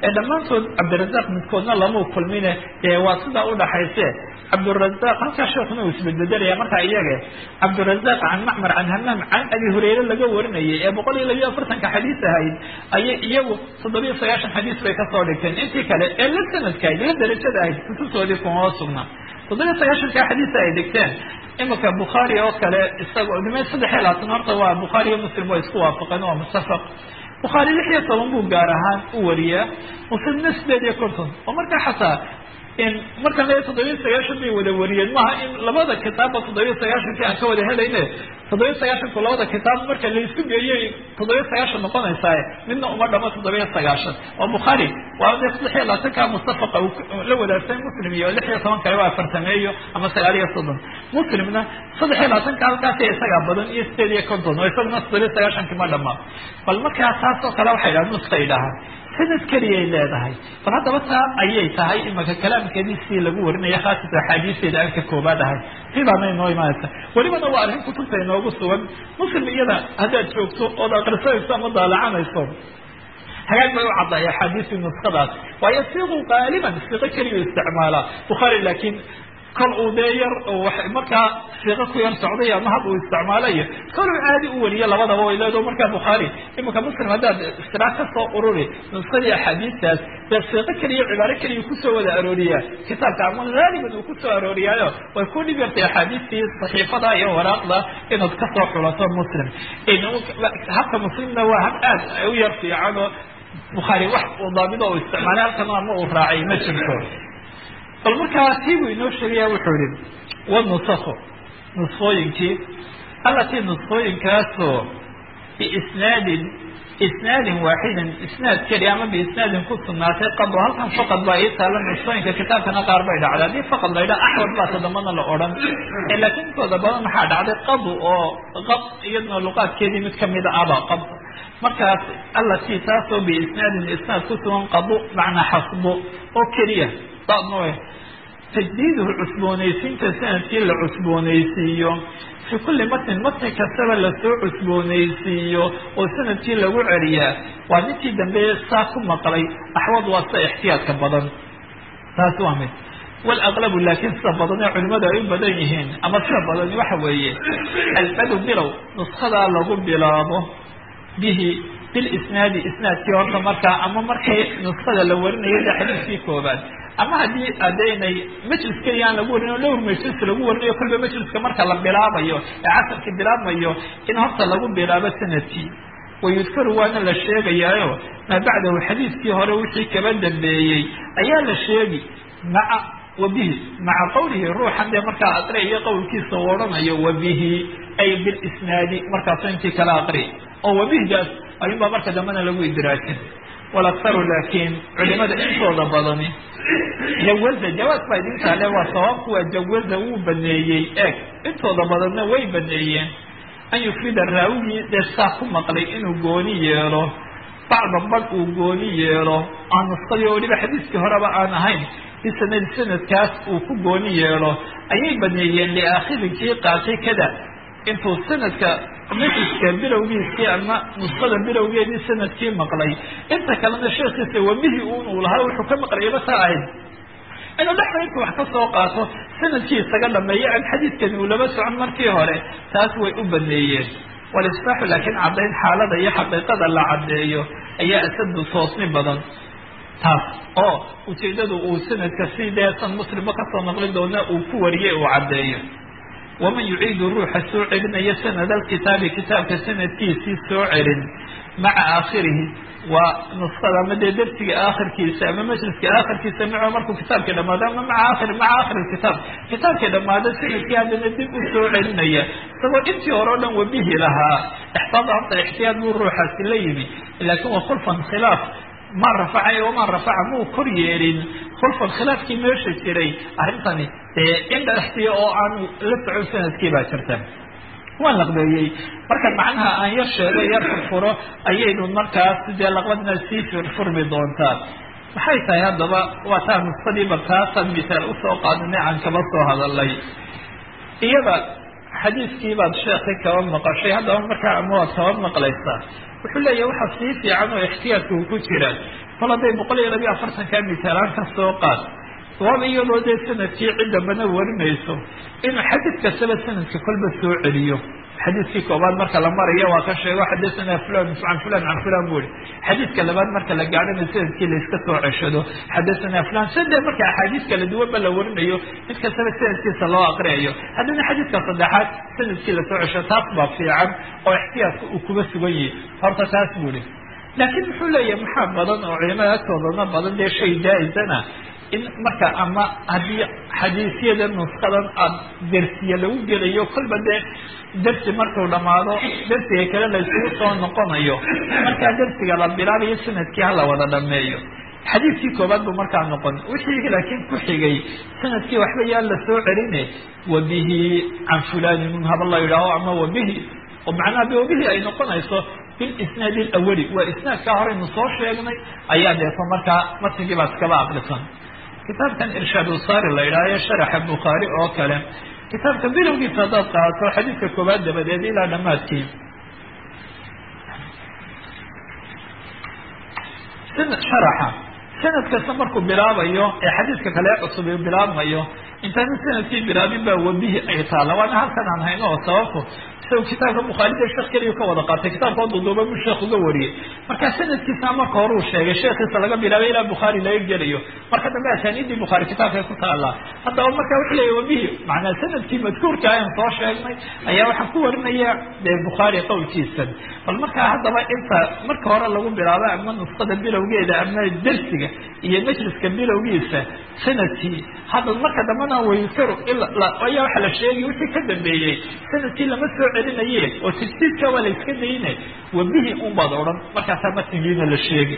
dhammaantood cabdirazaq midkoodna lama kulmine waa sidaa udhaxayse cabdirazaq halkaa sheekuna uu isbedbedelaya markaa iyaga cabdirazaq can macmar can hamaam can abi hurayre laga warinayay ee 142 xadiis ahayd ayay iyagu 790 xadiis bay kasoo dhigteen intii kale ee la sanadkayd la darajada ahayd kutubtoodii kuma sugnaa 790 xadiis ay dhigteen imika bukhaari oo kale isagoo dhimay 3 horta waa bukhaari iyo muslim way isku waafaqeen waa mustafaq bukhaari 16 buu gaar ahaan u wariyaa muslimna 8 oo markaa xataa in marka la 790 bay wada wariyeen maaha in labada kitaab 790 aan ka wada helayne 790 labada kitaab marka la isku geeyay 790 noqonaysaa midna uma dhamo 790 oo bukhaari waa 16 ka mustafaq la wadaagsan muslim iyo 16 kale waa farsameeyo ama 9 muslimna 16 ka halkaas isaga badan iyo 8 oo isaguna 790 kama dhama bal marka taas oo kale waxay dhahaan nusqaydaha sanad kaliya leedahay bal hadaba taa ayay tahay imaka kalaamkeedii si lagu warinayo khaasatan xadiiseeda aan ka koobaadahay sidaana inoo imaanaysa welibana waa arrin kutubta inoogu sugan muslim iyada haddaad joogto ood aqrisanayso ama daalacanayso hagaag bay u caddaaya axaadiistii nuskhadaas waayo siiqu qaaliban siiqo keliya isticmaalaa bukhaari laakiin kol uu dee yar markaa siiqo ku yar socday ama hab uu isticmaalayo kol uu caadi u wariyo labadaba way leedo markaa bukhaari imika muslim haddaad istiraak ka soo ururi nuskadii axaadiistaas dee siiqo keliya cibaaro keliya kusoo wada arooriyaa kitaabka ama haaliban uu kusoo arooriyaayo way ku dhib yartay axaadiistii saxiifada iyo waraaqda inaad kasoo xulato muslim habka muslimna waa hab aad u yar fiican oo bukhaari wax uu daabido uu isticmaalay halkan ama uu raacay ma jirto bal markaa tiibuu inoo sheegaya wuxuu yihi wanusakhu nusfooyinkii allatii nusfooyinkaasoo biisnaadin waaxidin isnaad keli ama biisnaadin ku sugnaatay qado halkan faqad baa ii taala nusfooyinka kitaabkana qaar bay dhacday haddii faqad la yidhaha axwad baa todobana la odhan laakiin intooda badan maxaa dhacday qadu oo qad iyadna luqaadkeedii mid kamida aba qad markaas allatii taasoo biisnaadin isnaad ku sugan qado macnaa xasbo oo keliya tajdiiduhu cusboonaysiinta sanadkii la cusboonaysiiyo fi kulli matnin matni kastaba lasoo cusboonaysiiyo oo sanadkii lagu celiyaa waa ninkii dambe saa ku maqlay axwad waa sida ixtiyaadka badan taas waa mid walaqlabu laakiin sida badan ee culimadu ay u badan yihiin ama sida badani waxa weeye albadu bilow nuskadaa lagu bilaabo bihi bilisnaadi isnaadkii horta markaa ama markay nuskada la warinayo de xadiiskii koobaad ama haddii adaynay majlis keliya aan lagu warinayo dhowr majlis lagu warinayo kolba majliska marka la bilaabayo ee casarkii bilaabmayo in horta lagu bilaabo sanadkii wayudkaru waana la sheegayaayo maa bacdahu xadiiskii hore wixii kaba dambeeyey ayaa la sheegi maca wabihi maca qawlihi ruuxan dee markaa aqri iyo qowlkiisa u odhanayo wabihi ay bilisnaadi markaaso intii kala aqri oo wabihdaas ayuunbaa marka dambena lagu idraajin walaktaru laakiin culimada intooda badani jawaza jawaaz baa idintaa le waa sababku waa jawaza wuu baneeyey eeg intooda badanna way baneeyeen an yufrida raawigii dee saa ku maqlay inuu gooni yeelo bacda bad uu gooni yeelo aan nuskadii oo weliba xadiiskii horeba aan ahayn bisanadi sanadkaas uu ku gooni yeelo ayay baneeyeen liaakhirinkii qaatay kada intuu sanadka majliska bilowgiisii ama nuskada bilowgeedii sanadkii maqlay inta kalena sheekiisa wabihii uu lahaa wuxuu ka maqlayaba taa ahayd inuu dhexda intu wax ka soo qaato sanadkii isaga dhameeyo aan xadiidkani uu laba socon markii hore taas way u baneeyeen walisbaaxu laakiin caddayn xaalada iyo xaqiiqada la caddeeyo ayaa asadu toosni badan taas oo ujeedadu uu sanadka si deesan muslimba kasoo naqli doona uu ku wariyey uu caddeeyo waman yuciidu ruuxa soo celinaya sanad alkitaabi kitaabka sanadkiisii soo celin maca aakhirihi waa nuskada ama dee darsiga aakhirkiisa ama majliska aakhirkiisa maco markuu kitaabkii dhamaado ama maca aakhiri kitaab kitaabkii dhamaado sanadkii haddana dib u soo celinaya isagoo intii hore o dhan wabihi lahaa ixtaada horta ixtiyaad buu ruuxaasi la yimi laakin waa khulfan khilaaf ma rafacay wamaa rafaca muu kor yeelin khulfan khilaafkii meesha jiray arrintani dee indhaxtiya oo aan la socon sanadkii baa jirta waan laqbeeyey marka macnaha aan yar sheego yar furfuro ayaynu markaas dee laqbadna sii furmi doontaa maxay tahay haddaba waa taa nuskadii balkaasaan misaal usoo qaadanay aan kaba soo hadalay iyada xadiiskii baad sheekay kaba maqashay haddaba markaa ama waad kaba maqlaysaa wuxuu leeyahay waxa sii fiican oo ixtiyaadka uu ku jira kol hadday 140 ka mitaalaan ka soo qaad waaba iyadoo dee sanadkii cidda bana warinayso inuu xadiid kastaba sanadka kolba soo celiyo xadiidkii koobaad marka la marayo waa ka sheego xadathana fulan can fulan can fulan buri xadiidka labaad marka la gaadhana sanadkii la iska soo ceshado xadathana fulan saddex marka axaadiis kala duwan ba la warinayo mid kastaba sanadkiisa loo aqriyayo haddana xadiidka saddexaad sanadkii lasoo cesho taas baa fiican oo ixtiyaadka uu kuba sugan yahay horta taas buri laakiin muxuu leeyahay maxaa badan oo culimada agtoodana badan dee shay jaa-isana in marka ama haddii xadiisyada nusqadan aada dersiya lagu gelayo kolba dee dersi markuu dhamaado dersiga kale la isugu soo noqonayo markaa dersiga la bilaabayo sanadkii hala wada dhameeyo xadiidkii koobaad buu markaa noqon wixii laakiin ku xigay sanadkii waxba yaan la soo celine wabihi can fulanin haba la yidhaaho ama wabihi oo macnaha biwabihi ay noqonayso bilisnaad alawali waa isnaadkaa horeynu soo sheegnay ayaa deeto markaa matnigii baad iskaba aqrisan kitaabkan irshaad usaari la yidhaahayo sharaxa bukhaari oo kale kitaabka bilowgiisa haddaad qaato xadiidka koobaad dabadeed ilaa dhamaadkii sharaxa sanad kasta markuu bilaabayo ee xadiidka kale cusub uu bilaabmayo intaana sanadkii bilaabin baa wabihi ay taala waana halkan aan hayno oo sababto isaga kitaabka bukhaarida sheekh keliya ka wada qaatay kitaabka duuduuba buu sheekh uga wariyey marka sanadkiisa marka hore uu sheegay sheekhiisa laga bilaabay ilaa bukhaari laga gelayo marka dambe asaaniidii bukhaari kitaabka ku taala haddaba marka wuxuu leeyahay wabihi macnaa sanadkii madkuurka ayaan soo sheegnay ayaa waxaan ku warinaya dee bukhaari qowlkiisan bal markaa haddaba inta marka hore lagu bilaabo ama nusqada bilowgeeda ama dersiga iyo majliska bilowgiisa sanadkii hadda marka dambana waykaru ayaa waxa la sheegay wixii ka dambeeyey sanadkii lama soo celinaye oo tajdiidka waa la iska daynay wabihi un baad odhan markaasaa matnigiina la sheegay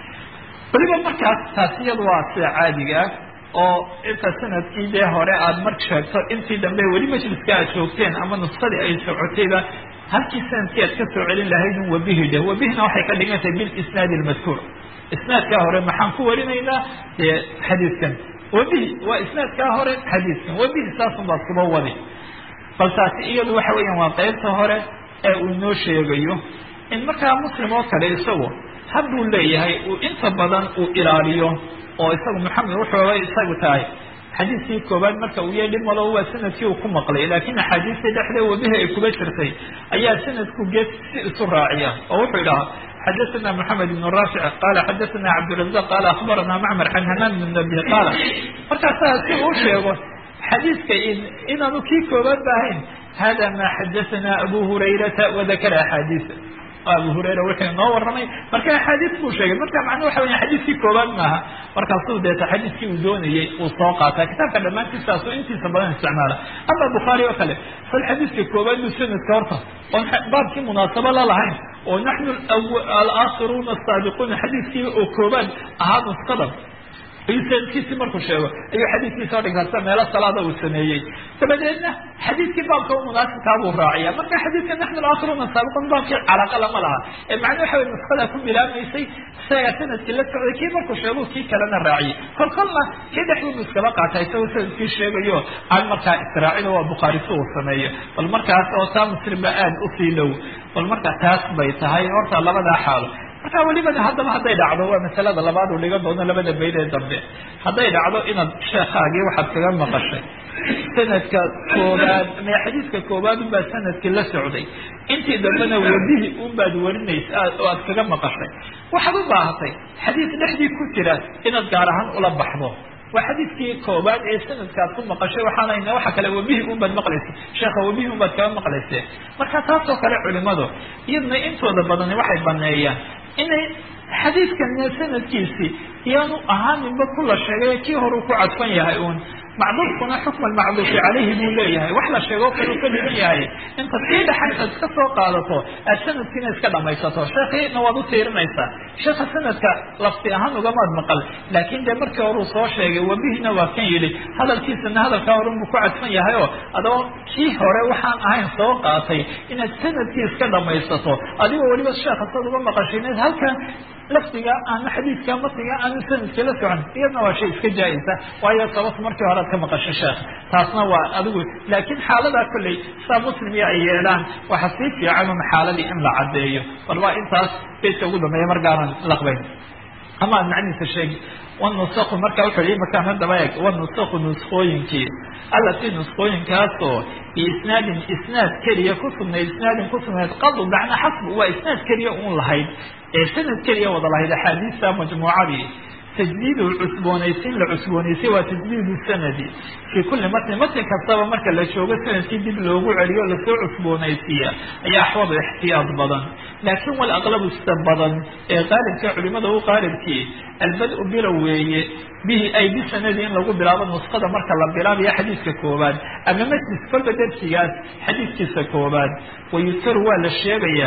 weliba markaas taas iyadu waa sida caadiga ah oo inta sanadkii dee hore aada marka sheegto intii dambe weli majliska aad joogteen ama nusqadii ay socotayba halkii sanadkii aad ka soo celin lahayd un wabihi dheh wabihina waxay ka dhigan tahay bilisnaadi almadkuur isnaadkaa hore maxaan ku warinaynaa dee xadiidkan wabihi waa isnaadkaa hore xadiidkan wabihi saasun baad kuba wadi bal taasi iyadu waxa weeyaan waa qeybta hore ee uu inoo sheegayo in markaa muslim oo kale isagu hadduu leeyahay uu inta badan uu ilaaliyo oo isagu maxamed wuxuuba isagu tahay xadiidkii koobaad marka uu yahay dhib malo waa sanadkii uu ku maqlay laakiin axaadiistii dhexdee wabihi ay kuba jirtay ayaa sanadku geed si isu raaciya oo wuxuu idhahaa xadaثna محamed بن raafic qala xadaثna cabdالرaزاq qala aخbarana macmar can hamaan بn nabi qaala markaasaa si uu sheego xadiidka inaanu kii koobaad ba ahayn hada ma xadaثna abu hurayrata wadakara axaadiisa abu hurayra wuxuu noo waramay marka axaadiis buu sheegay marka macnuu waxa weya xadiidkii koobaad maaha markaasuu deeta xadiidkii uu doonayay uu soo qaata kitaabka dhammaantiisaasuu intiisa badan isticmaala ama bukhaari oo kale fal xadiidka koobaad buu sanadka horta oon baabkii munaasabo la lahayn oo naxnu alaakhiruna asaabiquuna xadiidkii oo koobaad ahaa nusqadan ayuu sanadkiisii markuu sheego ayuu xadiidkiisa o dhigata meelo salaada uu sameeyey dabadeedna xadiidkii baabka u munaasibkaa buu raaciya marka xadiidka naxnu alaakhiruna asaabiquun baabkii calaqa lama laha ee macnuu waxa wey nusqadaa ku bilaabmaysay isaga sanadkii la socday kii markuu sheego kii kalena raaciyey kolkolna kii dhexduu iskaba qaata isagoo sanadkii sheegayo aan markaa israacino waa bukhaari si uu sameeyo bal markaas oo taa muslim ba aada usii dhow bal marka taas bay tahay horta labadaa xaalo marka welibana haddaba hadday dhacdo waa masalada labaad uu dhigan doono labada bayd ee dambe hadday dhacdo inaad sheekhaagii waxaad kaga maqashay sanadka koobaad ama xadiidka koobaad unbaa sanadkii la socday intii dambena wabihi unbaad warinaysa oo aad kaga maqashay waxaad u baahatay xadiid dhexdii ku jira inaad gaar ahaan ula baxdo waa xadiidkii koobaad ee sanadkaad ku maqashay waxaanayna waxa kale wabihi unbaad maqlaysa sheekha wabihi unbaad kaga maqlayse marka taasoo kale culimadu iyadna intooda badani waxay baneeyaan inay xadiidkan sanadkiisii iyaanu ahaaninba kula sheegay kii horeu ku cadfan yahay uun macduufkuna xukma almacduufi calayhi buu leeyahay wax la sheego kaluu ka dhigan yahay intaad kii dhaxaysa iska soo qaadato aad sanadkiina iska dhamaysato sheekhiina waad u tiirinaysaa sheekha sanadka lafti ahaan ugamaad maqal laakiin dee markii horeu soo sheegay wabihina waa kan yidhi hadalkiisana hadalkaa horen buu ku cadfan yahay oo adoo kii hore waxaan ahayn soo qaatay inaad sanadkii iska dhamaysato adigoo weliba sheekha saad uga maqashay inaad halkan lafdiga ama xadiidka matniga aanu sanadkii la socon iyadna waa shay iska jaa-isa waayo sababta markii hore ad ka maqashay sheekh taasna waa adigu laakiin xaaladaa kolley saa muslim iyo ay yeelaan waxa sii fiican un xaaladii in la caddeeyo bal waa intaas beydka ugu dambeeya markaanan laqbayn ama macnihiisa sheegi wanusakhu marka wuxuu yihi markaan haddaba eeg wanusakhu nuskooyinkii allatii nuskooyinkaasoo biisnaadin isnaad keliya ku sugnayd isnaadin ku sugnayd qadu macna xasbu waa isnaad keliya un lahayd ee sanad keliya wada lahayd axaadiista majmuucadii تجديد العسبونيسين لعسبونيسي وتجديد السند في كل متن كالطبع مركا لشوغة سنة دي بلوغو عليو لسو عسبونيسية أي أحوض احتياط بضن لكن والأغلب استبضن غالب كعلماء هو غالب كي البدء بلوي به أي بسند لغو بلابا نسخة مركا لبلاب يا حديث كوبان أما مجلس كل بدل سياس حديث كوبان ويتروى للشيبية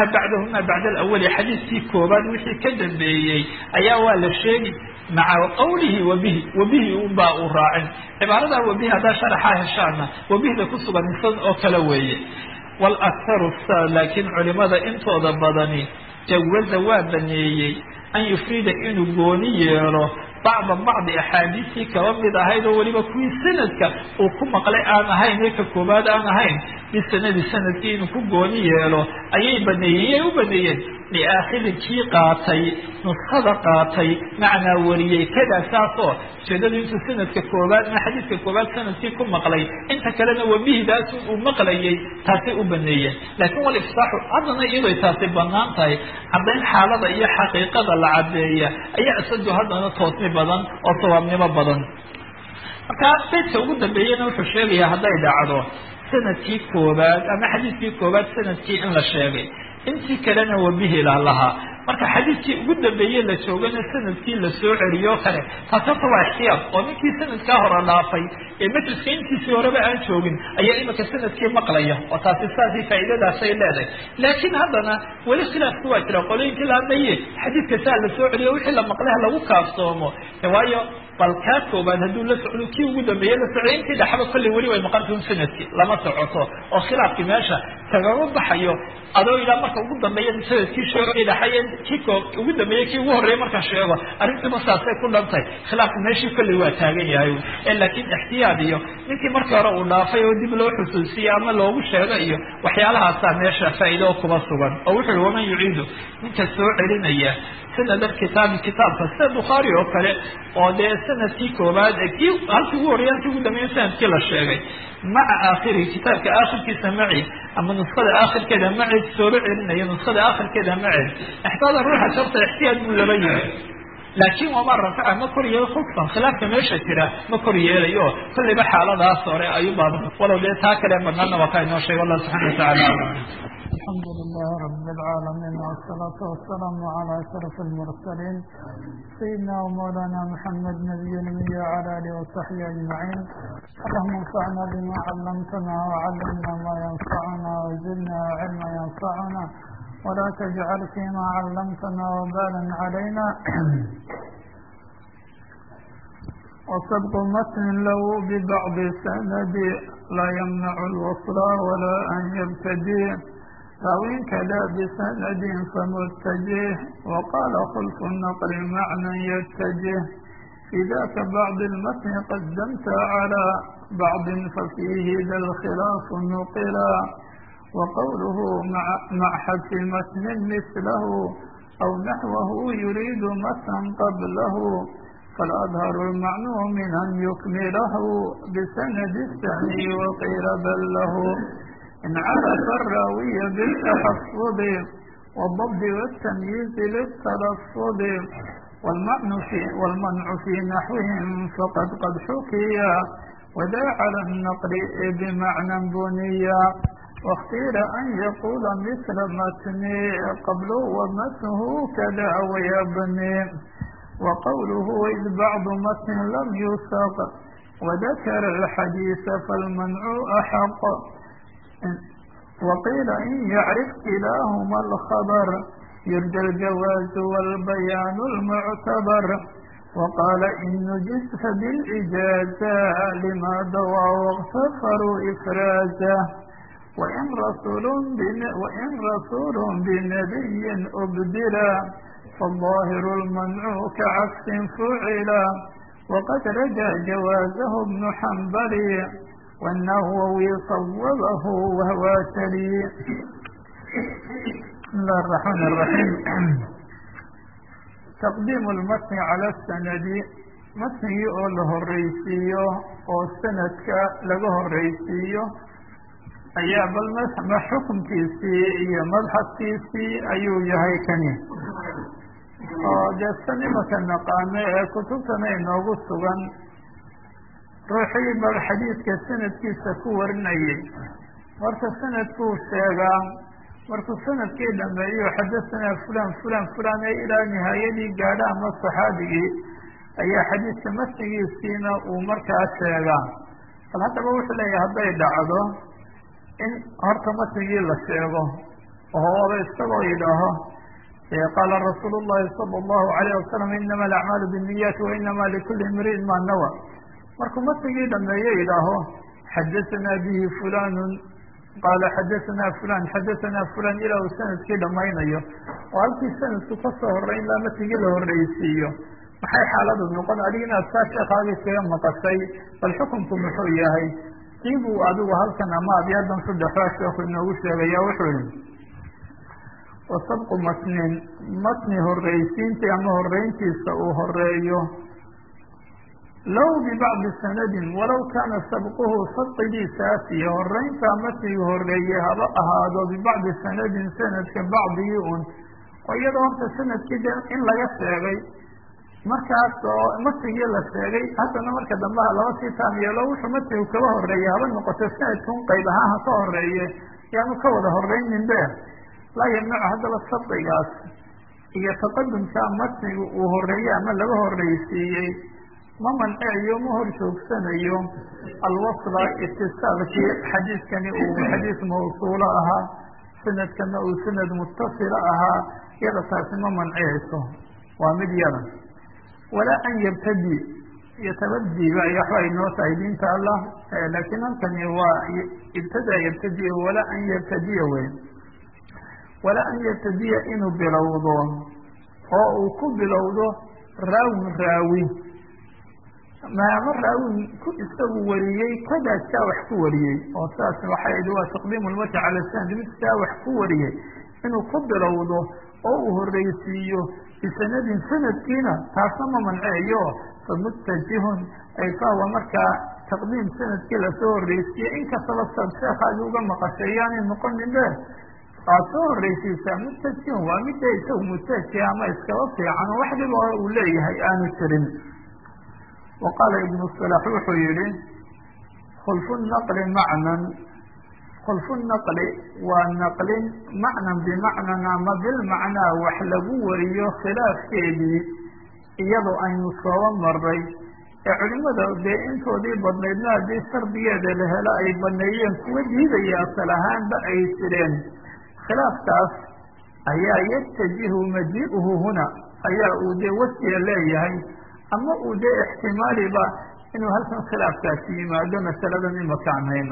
ما بعد الأول حديث في كوبان وحي كدن بيي أيها للشيبي مع قوله وبه أنباء الراعي عبارة وبه هذا شرحها الشأن وبه لكسب النصد أو كلوية والأكثر لكن علماء انتو ضبضني جوز وابنيي أن يفيد إنه بوني بعض أحاديثي كوامد هيدا ولما كوي سندك وكم قلي أنا هين هيك كوباد أنا هين بالسند كي نكون بوني له أي بنيي وبنيي لآخر كي قاتي نصد قاتي معنى وليي كذا ساسو شدد انت سند كوباد ما حديث كوباد سند كي كم قلي انت كلنا وبه داس ومقلي تاسي وبنيي لكن والإفصاح أظن إيضا تاسي بنان تاي عبدين حالة أي حقيقة العادية أي أسد هذا توصي badan oo sawaabnimo badan marka dadka ugu dambeeyana wuxuu sheegayaa haday dhacdo sanadkii koobaad ama xadiiskii koobaad sanadkii in la sheegay intii kalena wabihi laha marka xadiiskii ugu dambeeyay la joogana sanadkii la soo celiyo kale taasoo waa ixtiyaad oo ninkii sanadka hore dhaafay ee majliska intiisii horeba aan joogin ayaa imika sanadkii maqlaya oo taasi saasi faa'iidadaas ay leedahay laakiin haddana weli khilaafku waa jira qolooyinkii la hadlayay xadiiska saa la soo celiyo wixii la maqlay lagu kaaftoomo waayo bal kaa koobaad hadduu la socdo kii ugu dambeeyay la socday intii dhaxaba kolley weli way maqantahay sanadkii lama socoto oo khilaafkii meesha tagama baxayo adoo ilaa marka ugu dambeeya sanadkii sheegay dhaxayeen kii ugu dambeeyay kii ugu horreeyay marka sheego arrintii saasay ku dhantay khilaafku meeshii kolley waa taagan yahay laakiin ixtiyaad iyo ninkii markii hore uu dhaafay oo dib loo xusuusiyay ama loogu sheego iyo waxyaalahaasa meesha faa'iido kuma sugan oo wuxuu waman yuciidu ninka soo celinaya سند الكتاب كتاب سند بخاري أو كله أو ده سند كي كوباد كي هل تقول ريان تقول دمين سند كلا الشيء مع آخر كتاب كآخر كي سمعي أما نسخة آخر كده معي سورة إنه نسخة آخر كده معي احتاج الروح شرط احتياج من لبيه لكن ومرة فعلا ما كوريا خصوصا خلاف كمشة ترى ما كوريا ليو كل بحالة ده صورة أيوب ولو ده تاكل من أنا وكان شيء والله سبحانه وتعالى. الحمد لله رب العالمين والصلاة والسلام على أشرف المرسلين سيدنا ومولانا محمد نبي الأمي وعلى آله وصحبه أجمعين. اللهم انفعنا بما علمتنا وعلمنا ما ينفعنا وزدنا علما ينفعنا ولا تجعل فيما علمتنا وبالا علينا. وسبق متن له ببعض سند لا يمنع الوصل ولا أن يبتدي راوين كذا بسند فمتجه وقال خلف النقل معنى يتجه إذا كبعض المتن قدمت على بعض ففيه ذا الخلاف نقلا وقوله مع حذف متن مثله أو نحوه يريد متن قبله فالأظهر المعنى من أن يكمله بسند الثاني وقيل بل له إن عرف الراوي بالتحفظ والضبط والتمييز للتلفظ والمنع في نحوهم فقد حكي وذا على النقل بمعنى بنيا واختير أن يقول مثل متن قبله ومتنه كذا ويبني وقوله إذ بعض متن لم يسق وذكر الحديث فالمنع أحق وقيل إن يعرف كلاهما الخبر يرجى الجواز والبيان المعتبر وقال إن نجس بالإجازة لما دوى واغتفروا إفرازه وإن رسول بنبي أبدلا فالظاهر المنع كعكس فعلا وقد رجع جوازه ابن حنبل والنووي صوبه وهو تلي. بسم الله الرحمن الرحيم. taqdiimu lmatni cala sanadi matnigii oo la horeysiiyo oo sanadka laga horeysiiyo ayaa bal xukunkiisii iyo madxafkiisii ayuu yahay kani oo dee san imaka naqaano ee kutubtana inoogu sugan ruuxii bal xadiidka sanadkiisa ku warinayay marka sanadkuu sheegaa markuu sanadkii dhameeyo xadasanaa fulan fulan fulan ee ilaa nihaayadii gaadha ama saxaabigii ayaa xadiidka matnigiisiina uu markaa sheegaa bal haddaba wuxuu leeyahay hadday dhacdo in horta matnigii la sheego ooba isagoo yidhaaho qaala rasuulu llahi sala allahu alayh wasalam inama alacmaalu binniyaati wa inama likuli imriin ma nawa markuu matnigii dhameeyo yidhaaho xadasanaa bihi fulanun qaala xadasanaa fulan ilaa uu sanadkii dhamaynayo oo halkii sanadku kasoo horeyn laa matnigii la horeysiiyo maxay xaaladu noqon adig inaad saa sheekhaagii kaga maqashay bal xukunku muxuu yahay kii buu adigu halkan ama abyadan saddexdaa sheekhu inoogu sheegaya wuxuu yihi wasabqu matnin matni horeysiintii ama horeyntiisa uu horeeyo low bibacdi sanadin walow kaana sabquhu sabqigiisaas iyo horeyntaa matnigu horeeye haba ahaado bibacdi sanadin sanadka bacdigii un oo iyadoo horta sanadkii de in laga sheegay markaas oo matnigii la sheegay haddana marka dambeha laba sii taam yeelo wuxuu matnigu kaba horeeye haba noqoto sanadka un qayb ahaan ha ka horeeye yaanu ka wada horeynin be laa yamnacu haddaba sabqigaas iyo taqadumka matnigu uu horeeye ama laga horeysiiyey ma manceeyo ma hor joogsanayo alwasla itisaalkii xadiidkani uu xadiis mawsuulo ahaa sanadkana uu sanad mutasila ahaa yada taasi ma manceyso waa mid yada walaa an yabtadi yatabadiba iyo waxba inoo tahay diinta allah laakiin halkani waa ibtada yabtadi walaa an yabtadiya wey walaa an yabtadiya inuu bilowdo oo uu ku bilowdo raawi maama raawin ku isagu wariyey kadaas kaa wax ku wariyey oo saas waxay idhi waa taqdiimu lmati cala sanad mid kaa wax ku wariyey inuu ku bilowdo oo uu horeysiiyo bisanadin sanadkiina taasna ma manceeyo famuttajihun ay fahuwa markaa taqdiim sanadkii lasoo horeysiiyey inkastaba sad sheekhaadi uga maqashay yaanay noqonin be aad soo horeysiisaa muttajihun waa midda isagu mutaji ama iskaba fiican oo wax dhiba uu leeyahay aanu jirin waqaala ibnu salax wuxuu yihi khulfu naqli macnan khulfu naqli waa naqlin macnan bimacnan ama bilmacnaa wax lagu wariyo khilaafkeedii iyadoo aynu sooba maray ee culimada dee intoodii badnaydna haddii shardigeeda la helo ay baneeyeen kuwa diidaya asal ahaanba ay jireen khilaafkaas ayaa yatajihu majii'uhu huna ayaa uu dee wasiya leeyahay ama uu dee ixtimaaliba inuu halkan khilaafkaasi yimaado masaladan imaka aan hayno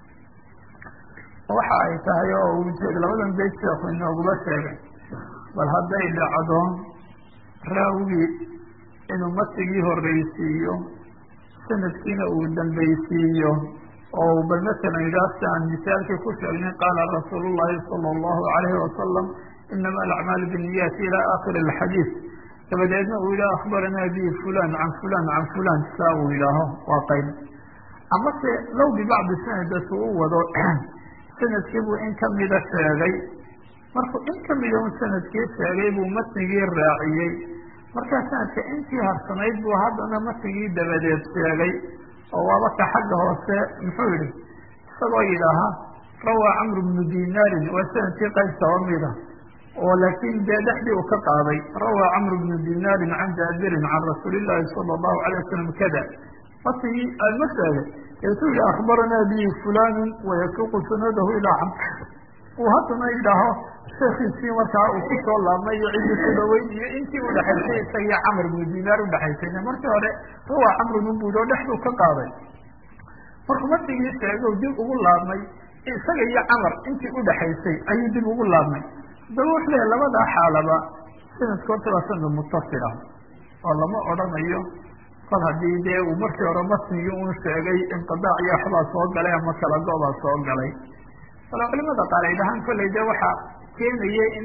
waxa ay tahay oo uu labadan beyt sheekhu inoogula sheegay bal hadday dhacdo raawigii inuu matnigii horeysiiyo sanadkiina uu dambeysiiyo oo bal masalan yidhaahta aan misaalkii ku sheegnay qaala rasuulu llahi sala allahu alayhi wasalam inama alacmaalu binniyaati ila aakhiri alxadiid dabadeedna uu yidhaho akhbaranaa bi fulan can fulan saa uu yidhaaho waa qayb amase low bibacdi sanadasu u wado sanadkii buu in kamida sheegay markuu in kamida un sanadkii sheegay buu matnigii raaciyey markaa sanadka intii harsanayd buu haddana matnigii dabadeed sheegay oo waaba ka xagga hoose muxuu yihi isagoo yidhaaha rawaa camru bnu dinaarin waa sanadkii qayb saba mida oo laakiin dee dhexdii uu ka qaaday rawaa camru bnu dinaarin can jaabirin can rasuuli llahi sala allahu alayh wasalam kada matnigii ma sheegay eetuu yihi akhbaranaa bihi fulanun wayasuuqu sanadahu ilaa camr uu haddana yidhaaho sheekiisii markaa uu kusoo laabmay iyo cidii ku dhaweyn iyo intii udhaxaysay isagiyo camr bnu dinaar udhaxaysayna markii hore rawaa camrun ubuud oo dhexduu ka qaaday markuu matnigii sheegay dib ugu laabmay isaga iyo camar intii udhaxaysay ayuu dib ugu laabmay daba wuxuu leeyahy labadaa xaalaba sanadka horta waa sanad mutasila oo lama odhanayo kol haddii dee uu markii hore matnigii un sheegay inqidaac iyo waxbaa soo galay ama kala go-baa soo galay wala culimada qaar ay dhahaan kollay dee waxaa keenaya in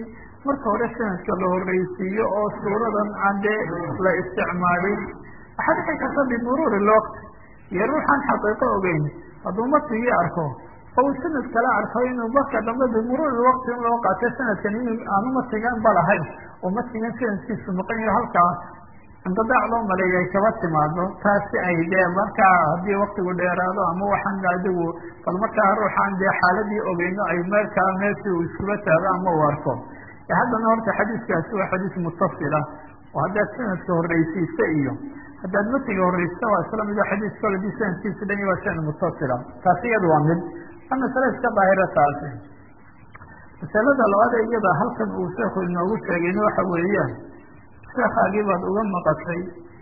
marka hore sanadka la horreysiiyo oo suuradan aan dee la isticmaalin waxaa dhici karta bimuruuri lwaqt iyo ruuxaan xaqiiqo ogeyn hadduu matigii arko oo uu sanad kala arko inuu marka dambe bimuruuri lwaqti in loo qaato sanadkan in aanu matigan ba lahayn oo matigan sanadkiisu noqon yaho halkaas indadaac loo maleeya ay kaba timaado taasi ay dee markaa haddii waktigu dheeraado ama waxaan adigu bal markaa ruuxaan dee xaaladii ogeyno ay markaa meeshii uu iskula taago ama uu arko haddana horta xadiiskaasi waa xadiis mutasila oo haddaad sanadka horreysiisa iyo haddaad matiga horreysta waa isla mido xadiis kole di sanadkiisa dhan waa sanad mutasila taasi iyada waa mid a masale iska daahira taasi masalada labaad ee iyada halkan uu sheekhu inoogu sheegayna waxa weeyaan sheekhaagii baad uga maqashay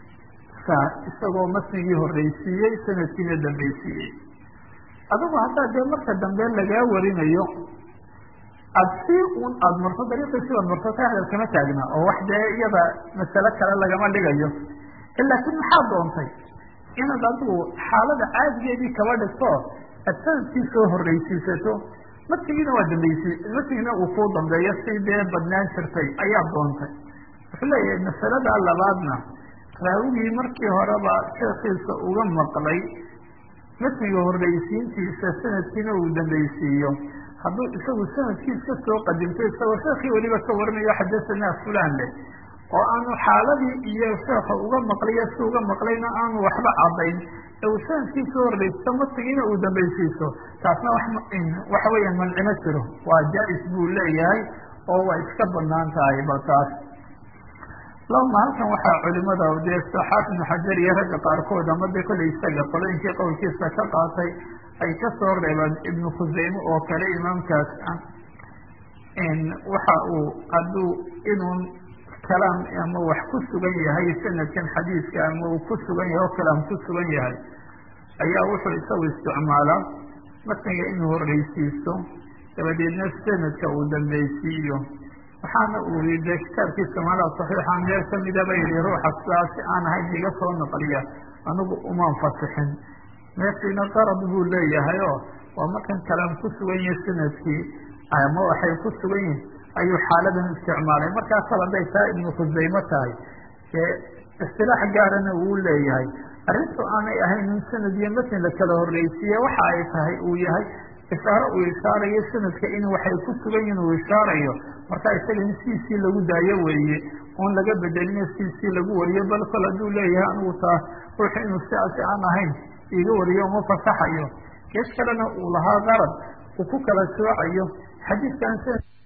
isagoo matnigii horreysiiyey sanadkiina dambeysiiyey adigu haddaa dee marka dambe lagaa warinayo aada si un aada marto dariiqiisi baad marto taxdeed kama taagna oo wax dee iyada masale kale lagama dhigayo laakiin maxaa doontay inaad adigu xaalada caadigeedii kaba dhigto aad sanadkii soo horreysiisato matnigiina waa dambeysi matnigiina uu kuu dambeeyo si dee badnaan jirtay ayaa doontay wuxuu leeyahay masalada labaadna raawigii markii horeba sheekiisa uga maqlay matniga horreysiintiisa sanadkiina uu dambeysiiyo hadduu isagu sanadkiis ka soo qadimto isagoo sheekii weliba ka warinayo xadasanaa fulan leh oo aanu xaaladii iyo sheeka uga maqlayo si uga maqlayna aanu waxba cadayn ee uu sanadkii soo horreysto matnigiina uu dambeysiiso taasna waxa weeyaan mancimo jiro waa jaa-is buu leeyahay oo waa iska banaan tahay bal taas lama halkan waxaa culimada dee xaafid ibnu xajar iyo ragga qaarkood ama dee kollay isaga qolooyinkii qowlkiisa ka qaatay ay kasoo reebaan ibnu khuseyme oo kale imaamkaas ah waxa uu hadduu inuu kalaam ama wax ku sugan yahay sanadkan xadiiska ama uu ku sugan yahay oo kalaam ku sugan yahay ayaa wuxuu isagu isticmaalaa matniga inuu horreysiiso dabadeedna sanadka uu dambeysiiyo waxaana uu yii de kitaabkiisa mala saxiixa meel kamidaba yihi ruuxa sidaasi aan ahayn iga soo naqliya anigu umaan fasixin meeshiina qarad buu leeyahay oo waa markan kalaam ku sugan yahay sanadkii ama waxay ku sugan yihin ayuu xaaladan isticmaalay markaas kale haday taa ibnu khuseyme tahay dee istilaax gaarana uu leeyahay arrintu aanay ahayn in sanad iyo matn la kala horreysiiye waxa ay tahay uu yahay ishaaro uu ishaarayo sanadka in waxay ku sugan yihin uu ishaarayo marka isaga in siisii lagu daayo weeye oon laga bedelina siisii lagu wariyo bal kol hadduu leeyahay anigu taa ruuxa inuu siaasi aan ahayn iga wariyo uma fasaxayo gees kalena uu lahaa qarad uu ku kala soocayo xadiiskan